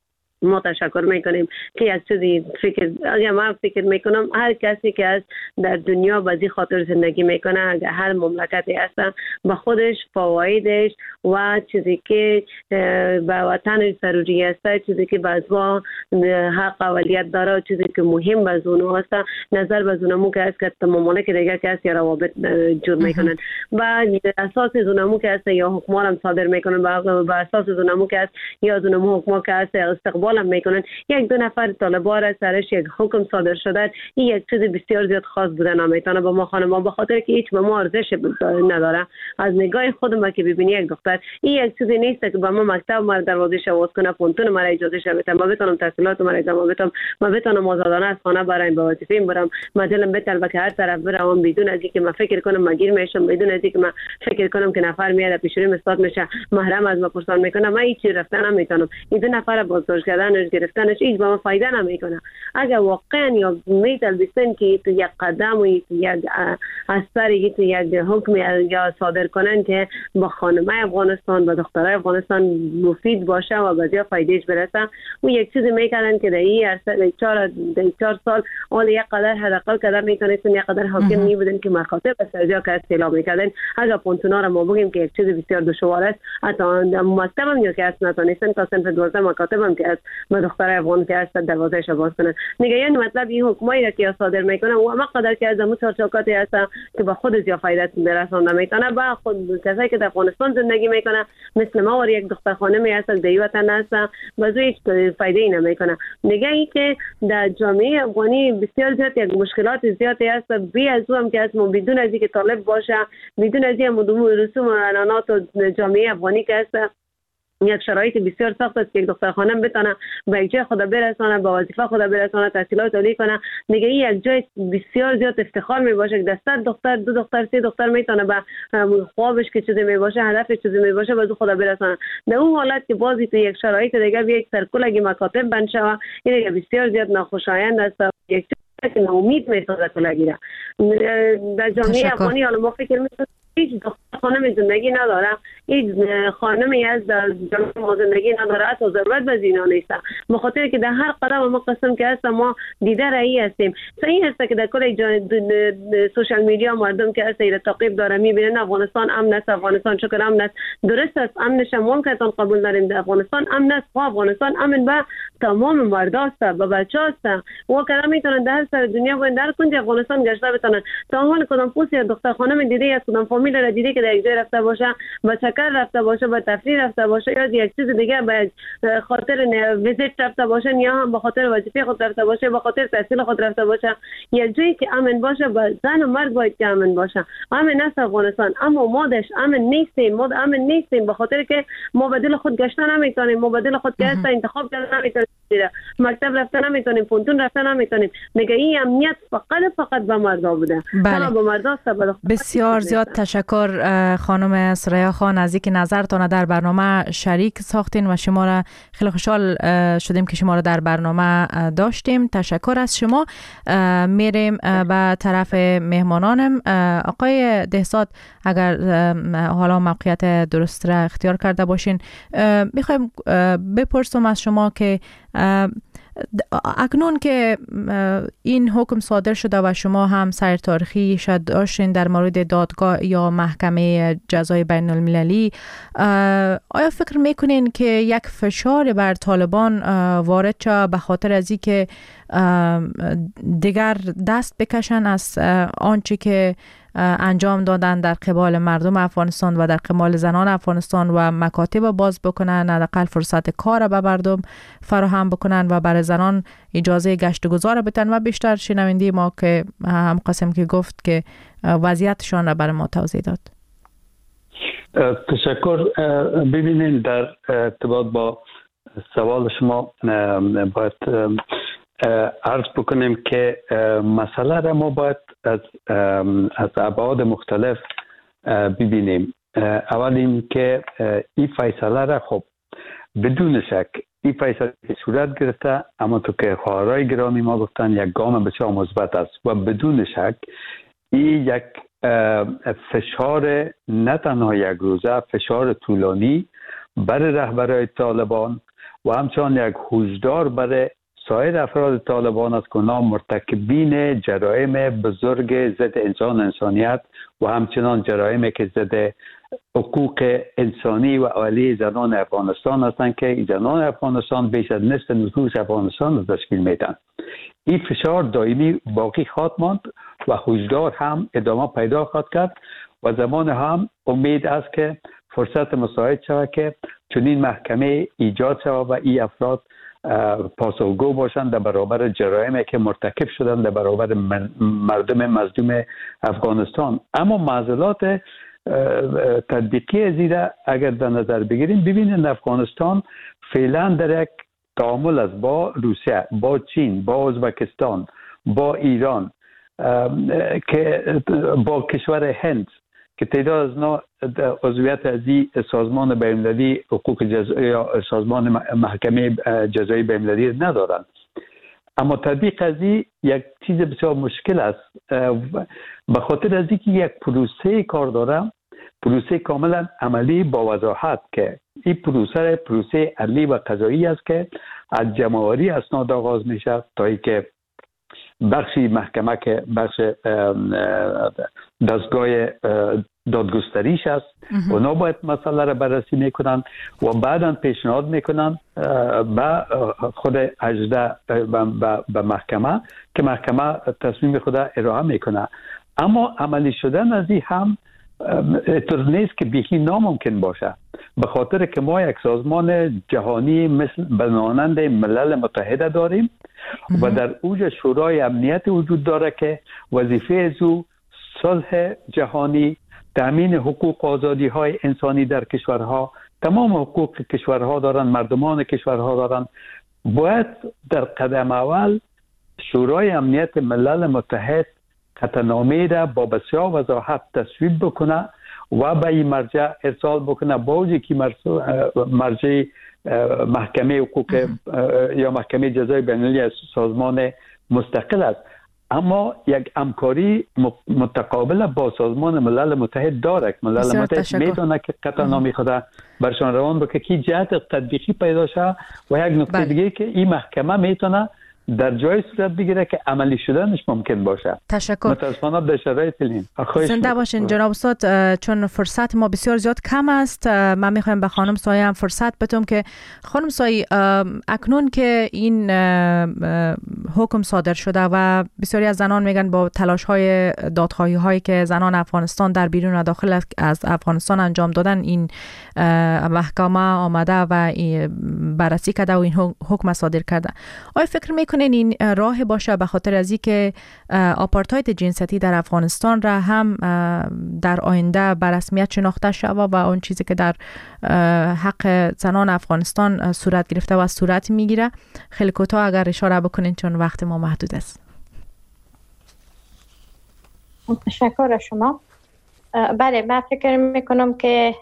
ما تشکر میکنیم که یک چیزی فکر اگر من فکر میکنم هر کسی که از در دنیا بازی خاطر زندگی میکنه، اگر هر مملکتی هست با خودش فوایدش و چیزی که به وطن ضروری است، چیزی که بعضا حق اولیت داره، چیزی که مهم به زونو هست، نظر به زونمو که است که ممالک دیگه که است یا روابط جور میکنن و اساس زونمو که است یا حکمار هم صادر میکنن با اساس زونمو که است یا زونمو حکمار که است استقبال هم میکنن. یک دو نفر طالبان را سرش یک حکم صادر شده، این یک چیز بسیار زیاد خاص بوده نمیتونه به ما خانم ها، به خاطر که هیچ به ما ارزش نداره. از نگاه خودم که ببینی یک دختر این یک چیزی نیست که به ما مکتب ما دروازه شواز کنه، پونتون ما اجازه شده ما بتونم تحصیلات ما ادامه بدم، ما بتونم آزادانه از خانه برایم به وظیفه برم، ما دلم بتل که هر طرف برم بدون از اینکه من فکر کنم مگیر میشم، بدون از اینکه من فکر کنم که نفر میاد پیشروی استاد میشه محرم از ما پرسان میکنه، من هیچ چیز رفتن نمیتونم. این دو نفر بازداشت کردنش گرفتنش هیچ به ما فایده نمیکنه. اگر واقعا یا میتل بستن که تو یک قدم و یک اثری تو یک حکم یا صادر کنن که با خانمای افغانستان با دخترای افغانستان مفید باشه و بعضیا فایدهش برسه، و یک چیزی میکنن که در این چهار چهار سال اول یک قدر حداقل قدم میتونستن یک قدر حاکم می بودن که مخاطب سرجا که استعلام میکردن. اگر پونتونا را ما بگیم که یک چیز بسیار دشوار است، حتی مکتب هم یا که است نتونستن تا صنف دوازده مکاتب هم که است با دخترای افغان که است دروازه‌اش باز کنن. میگه یعنی مطلب این حکمایی را که صادر میکنن و ما قدر که از همون چارچوکاتی هست که با خود زیاد فایده برسونده میتونه با خود کسایی که در افغانستان زندگی میکنه مثل ما و یک دختر خانمی هست در وطن هست بازو هیچ فایده ای نمیکنه. میگه این که در جامعه افغانی بسیار زیاد یک مشکلات زیادی هست، بی از او هم که از ما بدون از اینکه طالب باشه، بدون از اینکه رسوم و عنعنات و جامعه افغانی که هست یک شرایط بسیار سخت است که یک دختر خانم بتونه به یک جای خود برسونه، به وظیفه خود برسونه، تحصیلات عالی کنه. میگه این یک جای بسیار زیاد افتخار میباشه که دسته دختر دو دختر سه دختر میتونه به خوابش که چیزی میباشه، هدفش چیزی میباشه به خود برسونه. در اون حالت که بازی تو یک شرایط دیگه به یک سرکلگی مکاتب بند شوه، این بسیار زیاد ناخوشایند است، یک چیزی که ناامید میسازه کلاگی را در جامعه افغانی. حالا ما فکر میکنیم هیچ دختر خانم زندگی نداره، هیچ خانمی از جامعه ما زندگی نداره، حتی ضرورت به زینا نیست، به خاطر که در هر قدم ما قسم که هست ما دیده رایی هستیم. صحیح هست که در کل سوشال میدیا مردم که هست ایره تعقیب داره میبینن افغانستان امن است، افغانستان شکر امن است. درست است، امنش ممکن تون قبول داریم، در افغانستان امن است و افغانستان امن به تمام مرداست، به بچه است و کلام میتونن در هر سر دنیا و در کنج افغانستان گشته بتونن. تا حال کدام پوسی دختر خانم دیده یا کدام فامیل را دیده که در یک جای رفته باشه، با چکر رفته باشه، با تفریح رفته باشه یا یک چیز دیگه به خاطر ویزیت رفته باشه یا هم به خاطر وظیفه خود رفته باشه، به خاطر تحصیل خود رفته باشه، یک جایی که امن باشه با زن و مرد باید که امن باشه. امن است افغانستان، اما ما دش امن نیستیم، ما امن نیستیم به خاطر که ما بدل خود گشتن نمیتونیم، ما بدل خود که است انتخاب کردن نمیتونیم، مکتب رفتن نمیتونیم، پونتون رفتن نمیتونیم. میگه این امنیت فقط فقط به مردا بوده. بله. به مردا است. بسیار زیاد تشکر خانم سریا خان از اینکه نظرتان در برنامه شریک ساختین و شما را خیلی خوشحال شدیم که شما را در برنامه داشتیم. تشکر از شما. میریم به طرف مهمانانم. آقای دهزاد اگر حالا موقعیت درست را اختیار کرده باشین، میخوایم بپرسم از شما که اکنون که این حکم صادر شده و شما هم سیر تاریخی شد داشتین در مورد دادگاه یا محکمه جزای بین المللی، آیا فکر میکنین که یک فشار بر طالبان وارد شد به خاطر از اینکه دیگر دست بکشن از آنچه که انجام دادن در قبال مردم افغانستان و در قبال زنان افغانستان و مکاتب باز بکنن، حداقل فرصت کار به مردم فراهم بکنن و برای زنان اجازه گشت و گذار بدن و بیشتر شنونده ما که هم قسم که گفت که وضعیتشان را برای ما توضیح داد. تشکر. ببینین در ارتباط با سوال شما باید عرض بکنیم که مسئله را ما باید از از ابعاد مختلف ببینیم. اول این که این فیصله را خب بدون شک این فیصله صورت گرفته، اما تو که خواهرای گرامی ما گفتن یک گام بسیار مثبت است و بدون شک این یک فشار نه تنها یک روزه، فشار طولانی بر رهبرای طالبان و همچنان یک هشدار برای سایر افراد طالبان است که نام مرتکبین جرایم بزرگ ضد انسان انسانیت و همچنان جرایمی که ضد حقوق انسانی و عالی زنان افغانستان هستند که زنان افغانستان بیش از نصف نفوس افغانستان را تشکیل میدن. این فشار دائمی باقی خواهد ماند و هشدار هم ادامه پیدا خواهد کرد و زمان هم امید است که فرصت مساعد شود که چنین محکمه ایجاد شود و این افراد پاسخگو باشند در برابر جرایمی که مرتکب شدند در برابر مردم مظلوم افغانستان. اما معضلات تطبیقی ازیده اگر در نظر بگیریم، ببینید افغانستان فعلا در یک تعامل است با روسیه، با چین، با ازبکستان، با ایران، که با کشور هند که تعداد از اینا عضویت از سازمان بین‌المللی حقوق جزایی یا سازمان محکمه جزایی بین‌المللی ندارند. اما تطبیق از این یک چیز بسیار مشکل است، به خاطر از اینکه یک پروسه کار داره، پروسه کاملا عملی با وضاحت، که این پروسه پروسه عدلی و قضایی است که از جمع‌آوری اسناد آغاز میشه تا اینکه بخشی محکمه که بخش دستگاه دادگستریش است، اونا باید مسئله را بررسی میکنن و بعدا پیشنهاد میکنن به خود اجرا به محکمه که محکمه تصمیم خود ارائه میکنه. اما عملی شدن از این هم طور نیست که بیخی ناممکن باشه، به خاطر که ما یک سازمان جهانی مثل بمانند ملل متحده داریم و در اوج شورای امنیت وجود داره که وظیفه از او صلح جهانی، تامین حقوق و آزادی های انسانی در کشورها، تمام حقوق کشورها دارن، مردمان کشورها دارن. باید در قدم اول شورای امنیت ملل متحد قطعنامه را با بسیار وضاحت تصویب بکنه و به این مرجع ارسال بکنه، با وجودی که مرجع محکمه حقوق یا محکمه جزای بین‌المللی سازمان مستقل است، اما یک همکاری متقابل با سازمان ملل متحد داره. ملل متحد میدونه که قطعنامه خود برشان روان بکنه که جهت تطبیقی پیدا شه و یک نکته دیگه که این محکمه میتونه در جای صورت بگیره که عملی شدنش ممکن باشه. تشکر. متاسفانه در شرایط فعلی. زنده باشین جناب استاد. چون فرصت ما بسیار زیاد کم است، من میخوایم به خانم سایه هم فرصت بدم که خانم سایه، اکنون که این حکم صادر شده و بسیاری از زنان میگن با تلاش های دادخواهی هایی که زنان افغانستان در بیرون و داخل از افغانستان انجام دادن، این محکمه آمده و بررسی کرده و این حکم صادر کرده، آیا فکر میکنین این راه باشه به خاطر از اینکه آپارتاید جنسیتی در افغانستان را هم در آینده به رسمیت شناخته شود و اون چیزی که در حق زنان افغانستان صورت گرفته و صورت میگیره؟ خیلی کوتاه اگر اشاره بکنین چون وقت ما محدود است. تشکر از شما. بله، من فکر میکنم که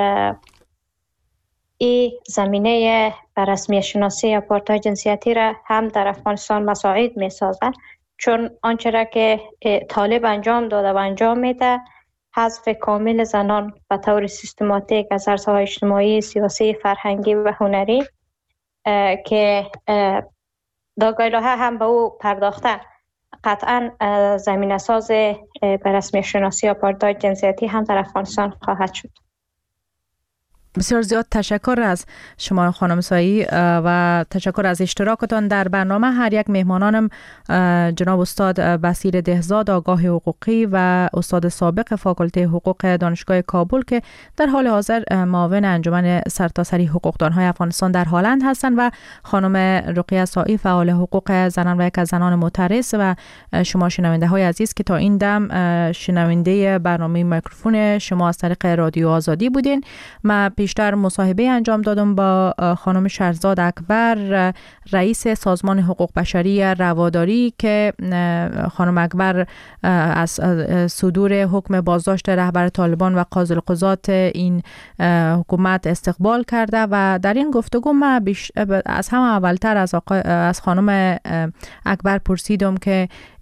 این زمینه رسمی شناسی آپارتاید جنسیتی را هم در افغانستان مساعد می سازد، چون آنچه را که طالب انجام داده و انجام میده، حذف کامل زنان به طور سیستماتیک از عرصه‌های اجتماعی، سیاسی، فرهنگی و هنری که دادگاه الهه هم به او پرداخته، قطعا زمینه ساز به رسمی شناسی آپارتاید جنسیتی هم در افغانستان خواهد شد. بسیار زیاد تشکر از شما خانم سایی و تشکر از اشتراکتان در برنامه. هر یک مهمانانم جناب استاد بصیر دهزاد، آگاه حقوقی و استاد سابق فاکولته حقوق دانشگاه کابل که در حال حاضر معاون انجمن سرتاسری حقوقدانهای افغانستان در هلند هستند، و خانم رقیه سایی، فعال حقوق زنان و یک از زنان معترض، و شما شنونده های عزیز که تا این دم شنونده برنامه میکروفون شما از طریق رادیو آزادی بودین. ما بیشتر مصاحبه انجام دادم با خانم شهرزاد اکبر، رئیس سازمان حقوق بشری رواداری، که خانم اکبر از صدور حکم بازداشت رهبر طالبان و قاضی القضات این حکومت استقبال کرده، و در این گفتگو من از همه اولتر از, از خانم اکبر پرسیدم که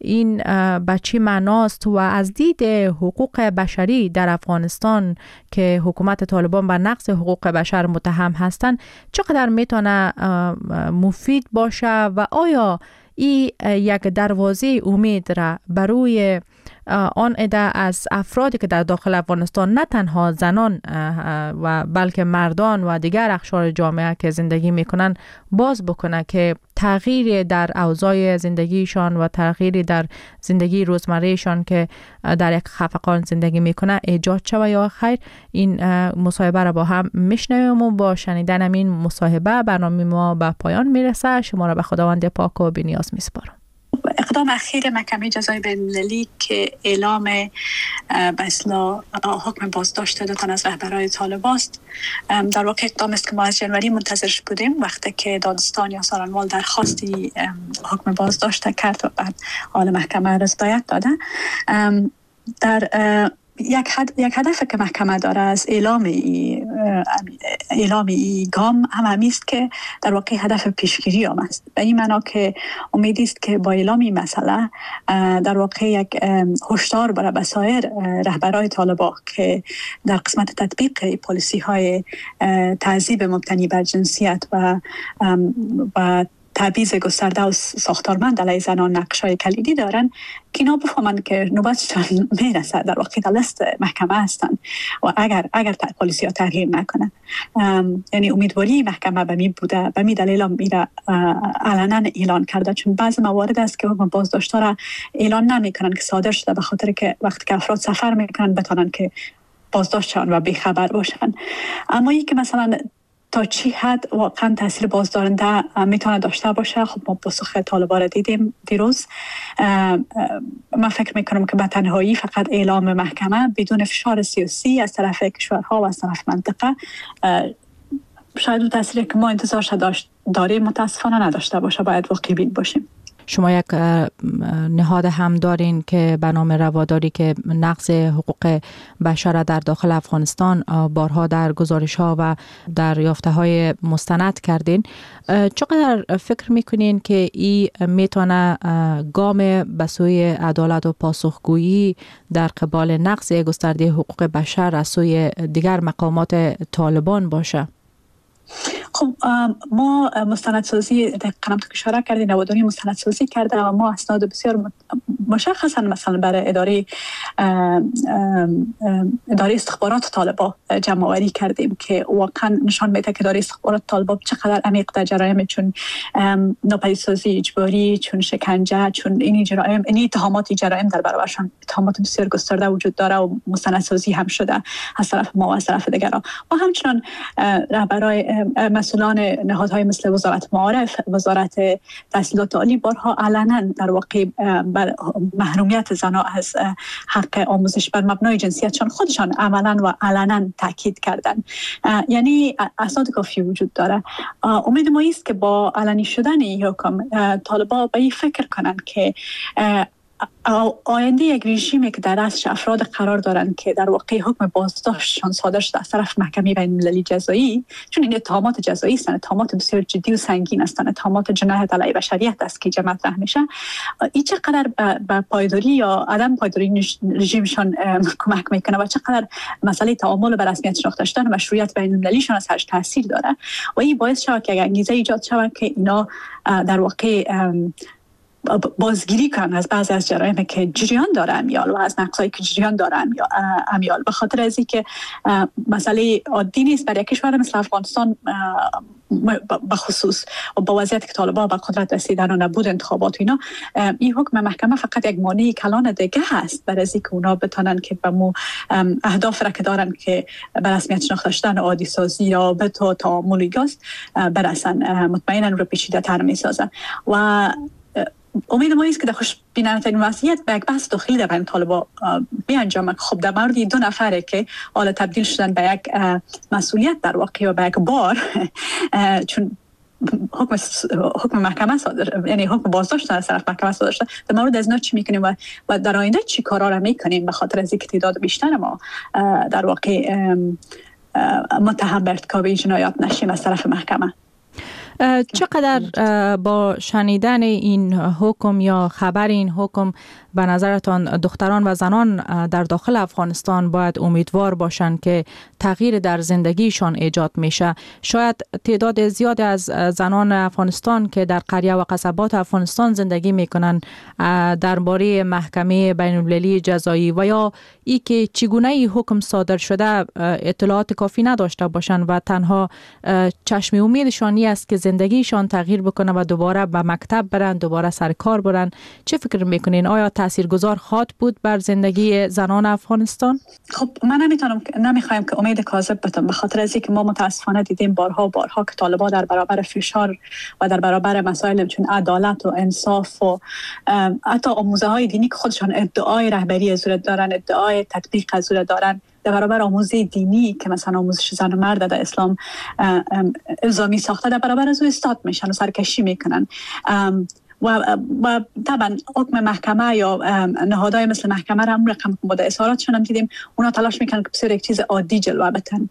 این به چی معناست و از دید حقوق بشری در افغانستان که حکومت طالبان به نقض حقوق بشر متهم هستند چقدر میتونه مفید باشه و آیا این یک دروازه امید را برای آن عده از افرادی که در داخل افغانستان نه تنها زنان و بلکه مردان و دیگر اقشار جامعه که زندگی میکنن باز بکنه که تغییری در اوضاع زندگیشان و تغییری در زندگی روزمرهشان که در یک خفقان زندگی میکنه ایجاد شود یا خیر؟ این مصاحبه را با هم میشنویم و با شنیدن این مصاحبه برنامه ما به پایان میرسه. شما را به خداوند پاک و بی‌نیاز میسپارم. اقدام اخیر محکمه جزای بین‌المللی که اعلام به اصطلاح حکم بازداشت دو تن از رهبران طالبان است، در واقع اقدام است که ما از جنوری منتظرش بودیم، وقتی که دادستان یا سارنوال درخواستی حکم بازداشت کرد و بعد حال محکمه رضایت داده. در یک حد، یک هدف که محکمه داره از اعلام ای اعلام ای گام هم همیست که در واقع هدف پیشگیری هم است. به این معنا که امیدی است که با اعلام این مسئله در واقع یک هشدار برای بسایر رهبران طالبان که در قسمت تطبیق پالیسی های تعذیب مبتنی بر جنسیت و و تبعیض گسترده و ساختارمند علیه زنان نقش‌های کلیدی دارن که اینا بفهمند که نوبتشان میرسه، در واقع در لیست محکمه هستند و اگر اگر پالیسی ها تغییر نکنه، یعنی امیدواری محکمه به می بوده، به می دلیل میره علنا اعلان کرده، چون بعضی موارد است که حکم بازداشت را اعلان نمیکنن که صادر شده، به خاطر که وقتی که افراد سفر میکنن بتونن که بازداشت شون و بیخبر باشن. اما این که مثلا تا چی حد واقعا تاثیر بازدارنده میتونه داشته باشه، خب ما پاسخ طالبان را دیدیم دیروز. من فکر میکنم که به تنهایی فقط اعلام محکمه بدون فشار سیاسی از طرف کشورها و از طرف منطقه شاید اون تاثیری که ما انتظارش داشت داریم متاسفانه نداشته باشه. باید واقعی بین باشیم. شما یک نهاد هم دارین که به نام رواداری که نقض حقوق بشر در داخل افغانستان بارها در گزارش ها و در یافته های مستند کردین. چقدر فکر میکنین که این میتونه گام به سوی عدالت و پاسخگویی در قبال نقض گسترده حقوق بشر از سوی دیگر مقامات طالبان باشه؟ خب ما مستندسازی قنم تو اشاره کردیم، نوادانی مستندسازی کرده و ما اسناد بسیار مشخصا مثلا برای اداره اداره استخبارات طالبان جمع آوری کردیم که واقعا نشان میده که اداره استخبارات طالبان چقدر عمیق در جرایم چون ناپدیدسازی اجباری، چون شکنجه، چون این جرایم، این اتهامات جرایم در برابرشان اتهامات بسیار گسترده وجود داره و مستندسازی هم شده از طرف ما و از طرف دیگران. و همچنان رهبران مسئولان نهادهای مثل وزارت معارف، وزارت تحصیلات عالی بارها علنا در واقع بر محرومیت زنان از حق آموزش بر مبنای جنسیتشان خودشان عملا و علنا تاکید کردن. یعنی اسناد کافی وجود داره. امید ما است که با علنی شدن این حکم طالبان به این فکر کنند که آینده یک رژیمی که در دستش افراد قرار دارند که در واقع حکم بازداشتشان صادر شده از طرف محکمه بین‌المللی جزایی، چون این اتهامات جزایی هستند، اتهامات بسیار جدی و سنگین هستند، اتهامات جنایت علیه بشریت است که جمع مطرح میشه، این چقدر به پایداری یا عدم پایداری رژیمشان کمک میکنه و چقدر مسئله تعامل به رسمیت شناخته شدن و مشروعیت بین‌المللیشان از هرش تاثیر داره و این باعث شود که انگیزه ایجاد شود که اینا در واقع بازگیری کنن از بعضی از جرایم که جریان داره امیال و از نقصایی که جریان داره امیال، به خاطر از اینکه مسئله عادی نیست برای کشور مثل افغانستان به خصوص و با وضعیت که طالبان به قدرت رسیدن و نبود انتخابات اینا، این حکم محکمه فقط یک مانع کلان دیگه هست برای اینکه اونا بتونن که به مو اهداف را که دارن که به رسمیت شناخته شدن عادی سازی رابط و تعامل گاست برسن، مطمئنا رو پیچیده تر میسازن. و امید ما است که در خوش بینانه وضعیت به یک بحث داخلی در بین طالبان بیانجامد. خب در مورد دو نفره که حالا تبدیل شدن به یک مسئولیت در واقع و به یک بار، چون حکم حکم محکمه صادر، یعنی حکم بازداشت از طرف محکمه صادر شده، در مورد از اینا چی میکنیم و, و در آینده چی کارا را میکنیم به خاطر از اینکه تعداد بیشتر ما در واقع متهم به ارتکاب جنایات نشیم از طرف محکمه. چقدر با شنیدن این حکم یا خبر این حکم به نظرتان دختران و زنان در داخل افغانستان باید امیدوار باشند که تغییر در زندگیشان ایجاد میشه؟ شاید تعداد زیادی از زنان افغانستان که در قریه و قصبات افغانستان زندگی میکنن درباره محکمه بین المللی جزایی و یا ای که چگونه ای حکم صادر شده اطلاعات کافی نداشته باشند و تنها چشم امیدشان است که زندگیشان تغییر بکنه و دوباره به مکتب برن، دوباره سر کار برن. چه فکر میکنین؟ آیا تاثیرگذار خواهد بود بر زندگی زنان افغانستان؟ خب من نمیتونم نمیخوایم که امید کاذب بدم، به خاطر از اینکه ما متاسفانه دیدیم بارها بارها که طالبان در برابر فشار و در برابر مسائل چون عدالت و انصاف و حتی آموزه های دینی که خودشان ادعای رهبری از دارن، ادعای تطبیق از دارن، در برابر آموزه دینی که مثلا آموزش زن و مرد در اسلام الزامی ساخته، در برابر از او استاد میشن و سرکشی میکنن. و و طبعا حکم محکمه یا نهادهای مثل محکمه را هم رقم که ما در اظهاراتشون هم دیدیم اونا تلاش میکنن که بسیار یک چیز عادی جلوه بدن.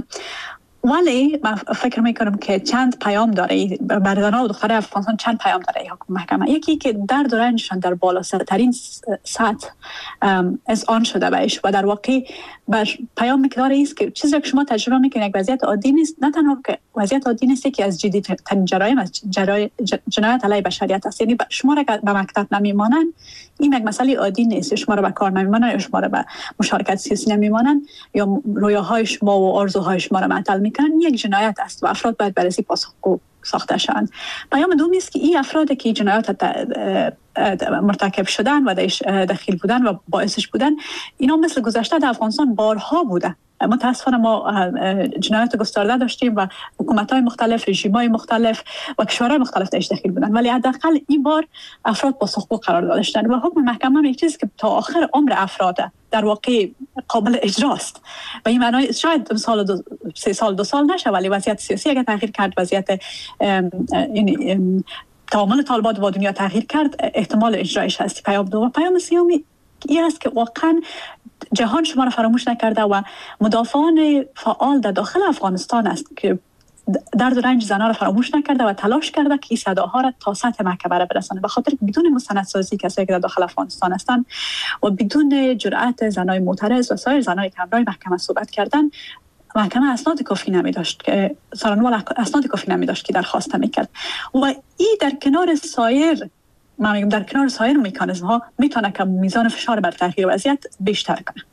ولی من فکر میکنم که چند پیام داره بر زنان و دختران افغانستان، چند پیام داره حکم محکمه. یکی که درد و رنجشان در بالاترین سطح از آن شده بهش و در واقع بر پیام میکنه است که چیزی که شما تجربه میکنید یک وضعیت عادی نیست. نه تنها که وضعیت عادی نیست که از جدی ترین جرایم از جنایت علیه بشریت است. یعنی شما را به مکتب نمیمانن، این یک مسئله عادی نیست. شما را به کار نمیمانن یا شما را به مشارکت سیاسی نمیمانن یا رویاهای شما و آرزوهای شما را معطل میکنن، یک جنایت است و افراد باید برای پاسخگو ساخته شوند. پیام دومی است که این افرادی که جنایات مرتکب شدن و دخیل بودن و باعثش بودن، اینا مثل گذشته در افغانستان بارها بودن. متاسفانه ما جنایات گسترده داشتیم و حکومت‌های مختلف، رژیم‌های مختلف و کشورهای مختلف درش دخیل بودن، ولی حداقل این بار افراد پاسخگو قرار داده شدند و حکم محکمه یک چیزی که تا آخر عمر افراد در واقع قابل اجراست و این معنی شاید سال دو سه سال دو سال نشه، ولی وضعیت سیاسی اگر تغییر کرد، وضعیت یعنی تعامل طالبان با دنیا تغییر کرد، احتمال اجرایش هست. پیام دوم. پیام سومی این است که واقعا جهان شما را فراموش نکرده و مدافعان فعال در داخل افغانستان است که درد و رنج زنان را فراموش نکرده و تلاش کرده که این صداها را تا سطح محکمه را برسانه، به خاطر بدون مستندسازی کسایی که در داخل افغانستان هستند و بدون جرأت زنای معترض و سایر زنای که همراه محکمه صحبت کردن، محکمه اسناد کافی نمی‌داشت که سرانوال اسناد کافی نمی‌داشت که درخواست می‌کرد و این در کنار سایر من میگم در کنار سایر مکانیزم ها میتونه که میزان فشار بر تغییر وضعیت بیشتر کنه.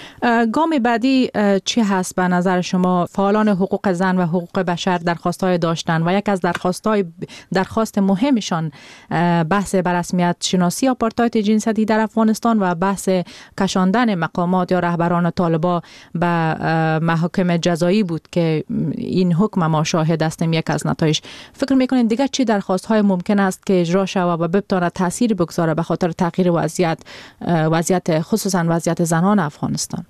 گام بعدی چی هست به نظر شما؟ فعالان حقوق زن و حقوق بشر درخواست‌های داشتن و یک از درخواست‌های درخواست مهمشان بحث به رسمیت شناسی آپارتاید جنسیتی در افغانستان و بحث کشاندن مقامات یا رهبران طالبان به محاکم جزایی بود که این حکم ما شاهد هستیم یک از نتایج. فکر می‌کنید دیگه چی درخواست‌های ممکن است که اجرا شود و بتونه تاثیر بگذاره به خاطر تغییر وضعیت وضعیت خصوصا وضعیت زنان افغانستان؟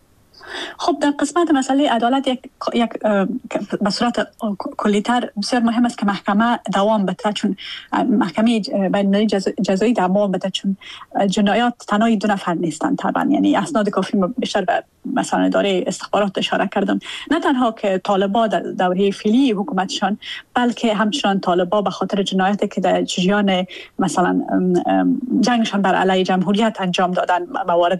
خب در قسمت مسئله عدالت یک یک به صورت کلی‌تر بسیار مهم است که محکمه دوام بده، چون محکمه بین‌المللی جزایی دوام بده، چون جنایات تنها دو نفر نیستند. طبعا یعنی اسناد کافی بیشتر به مثلا اداره استخبارات اشاره کردم، نه تنها که طالبان در دوره فعلی حکومتشان، بلکه همچنان طالبان به خاطر جنایاتی که در جریان مثلا جنگشان بر علیه جمهوریت انجام دادن، موارد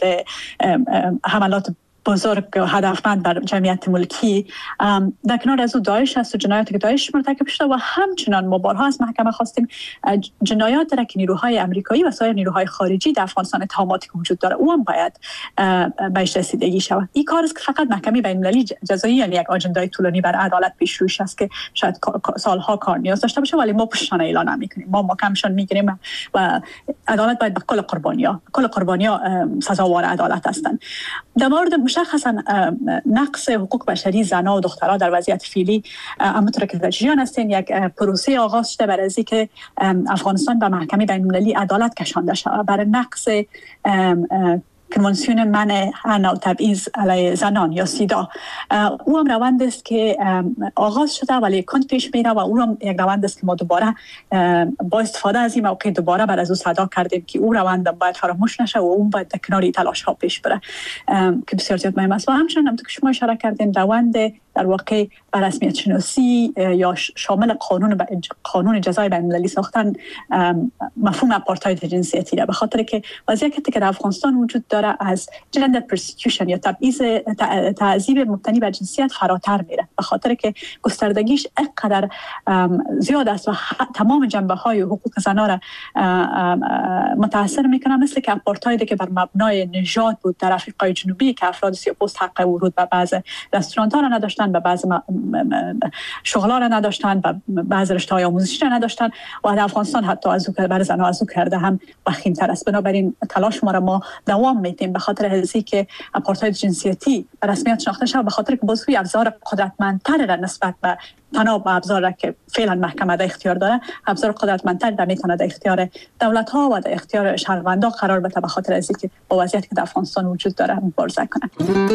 حملات بزرگ و هدفمند بر جمعیت ملکی، در کنار از او داعش هست و جنایاتی که داعش مرتکب شده و همچنان ما بارها از محکمه خواستیم جنایات را که نیروهای امریکایی و سایر نیروهای خارجی در افغانستان اتهاماتی که وجود داره او هم باید بهش رسیدگی شود. این کار است که فقط محکمه بین‌المللی جزایی یعنی یک آجندای طولانی بر عدالت پیش روش است که شاید سالها کار نیاز داشته باشه، ولی ما پشتانه اعلان نمی‌کنیم. ما محکمشان می‌گیریم و عدالت باید به کل قربانی‌ها کل قربانی‌ها سزاوار عدالت هستند. در مورد مشخصا نقص حقوق بشری زنان و دختران در وضعیت فعلی همونطور که در جریان هستین، یک پروسه آغاز شده برای اینکه افغانستان به محکمه بین‌المللی عدالت کشانده شود برای نقص کنوانسیون منع هر نوع تبعیض علیه زنان یا سیدا. او هم روند است که آغاز شده ولی کند پیش میره و او هم یک روند است که ما دوباره با استفاده از این موقع دوباره بر از او صدا کردیم که او روند باید فراموش نشه و اون باید در کنار تلاش ها پیش بره که بسیار زیاد مهم است. و همچنین هم که شما اشاره کردین روند در واقع به رسمیت شناسی یا شامل قانون قانون جزای بین المللی ساختن مفهوم اپارتاید جنسیتی را، به خاطر که وضعیتی که در افغانستان وجود داره از جندر پرسیکیوشن یا تبعیض تعذیب مبتنی بر جنسیت فراتر میره، به خاطر که گستردگیش اینقدر زیاد است و تمام جنبه های حقوق زنان را متاثر میکنه، مثل که اپارتاید که بر مبنای نژاد بود در آفریقای جنوبی که افراد سیاه‌پوست حق ورود به بعض رستوران ها را نداشتن، به بعض شغل‌ها را نداشتن، و بعض رشته‌های آموزشی را نداشتن و در افغانستان حتی از او بر زن‌ها از او کرده هم وخیم‌تر است. بنابراین تلاش ما را ما دوام میدیم به خاطر هزی که اپارتاید جنسیتی به رسمیت شناخته شود، به خاطر که بازوی ابزار قدرتمندتر را نسبت به تنها به ابزار را که فعلا محکمه در اختیار داره، ابزار قدرتمندتر در میتونه در اختیار دولت ها و در اختیار شهروندان قرار بده، به خاطر از اینکه با وضعیتی که در افغانستان وجود داره مبارزه کنه.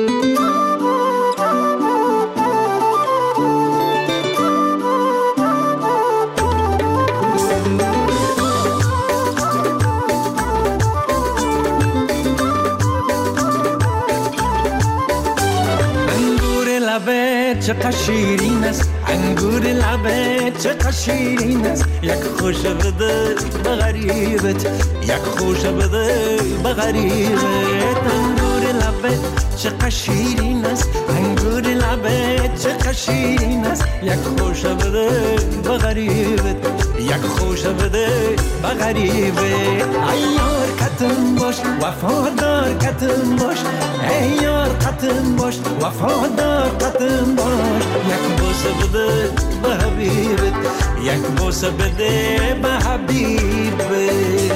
چقدر شیرین است انگور لبه، چقدر شیرین است یک خوش بده به غریبت، یک خوش بده به غریبت. انگور لبه چقدر شیرین است انگور لبه، چقدر شیرین است یک خوش بده به غریبت، یک خوش بده به غریبت. ای یار قطن باش وفادار قطن باش، ای یار قطن باش وفادار قطن باش. یک بوسه بده به حبیبت، یک بوسه بده به حبیبت.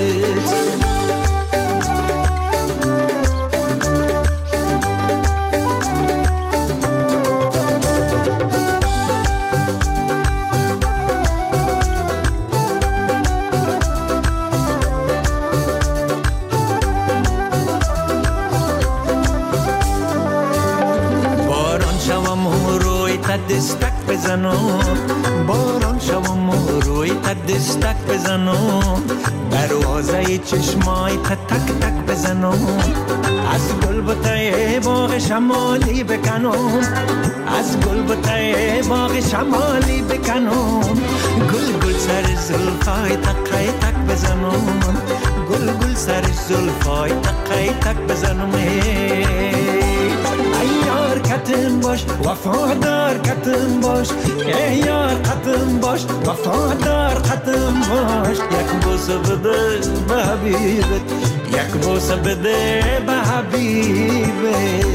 دستک بزنم باران شوم و روی تا دستک بزنم، دروازه چشمای تا تک تک بزنم، از گل بوته باغ شمالی بکنم، از گل بوته باغ شمالی بکنم، گل گل سر زلفای تقای تک بزنم، گل گل سر زلفای تقای تک بزنم. یار قطن باش وفادار قطن باش، ای یار قطن باش وفادار قطن باش. یک بوسه بده به حبیبت، یک بوسه بده به حبیبت.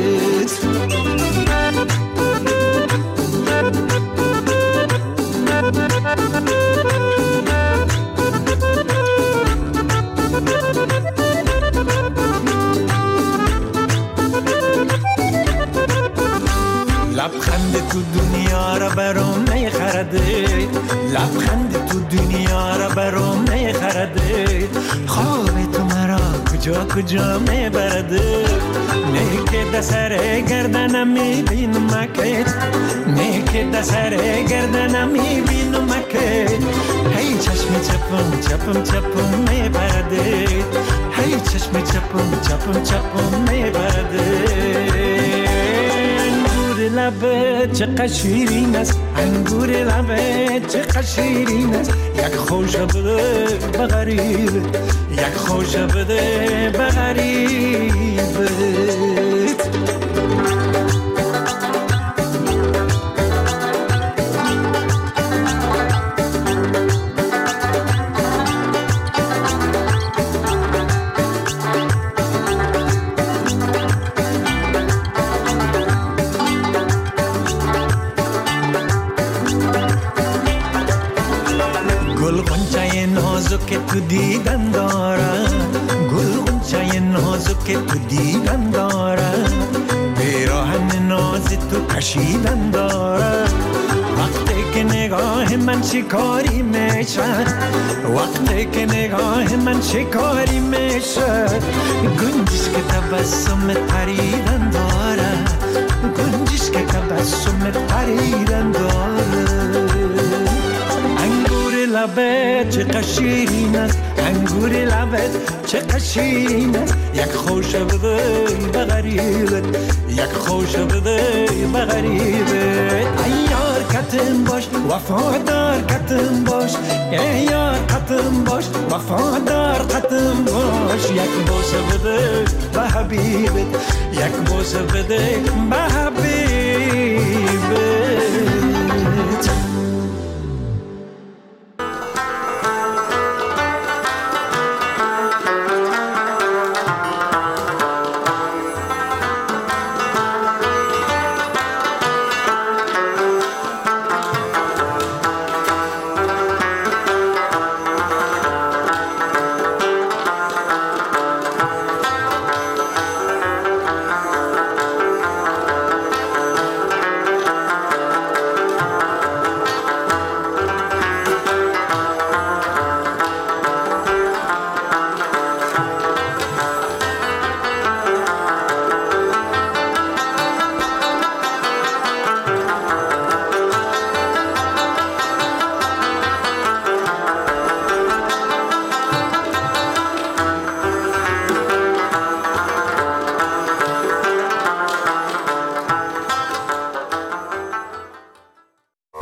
لبخند تو دنیا را برام میخرده، لبخند تو دنیا را برام میخرده، خواب تو مرا کجا کجا میبرده. نه که دسر گردنم میبینم که، نه که دسر گردنم میبینم که، هی چشم چپم چپم چپم میبرده، هی چشم چپم چپم چپم میبرده. لبه چقدر شیرین است انگور لبه چقدر شیرین است، یک خوش بده به غریبت، یک خوش بده به غریبت. که تو دیدن داره، گل غنچه نازو که تو دیدن داره، پیراهن ناز تو کشیدن داره. وقتی که نگاه من شکاری میشه، وقتی که نگاه من شکاری میشه، گنجش که تبسم پریدن داره، گنجش که تبسم پریدن داره. لبت چه قشیرین است انگور لبت چه قشیرین است یک خوش بده به غریبت یک خوش بده به غریبت ای یار کتم باش وفادار کتم باش ای یار کتم باش وفادار کتم باش یک بوسه بده به حبیبت یک بوسه بده به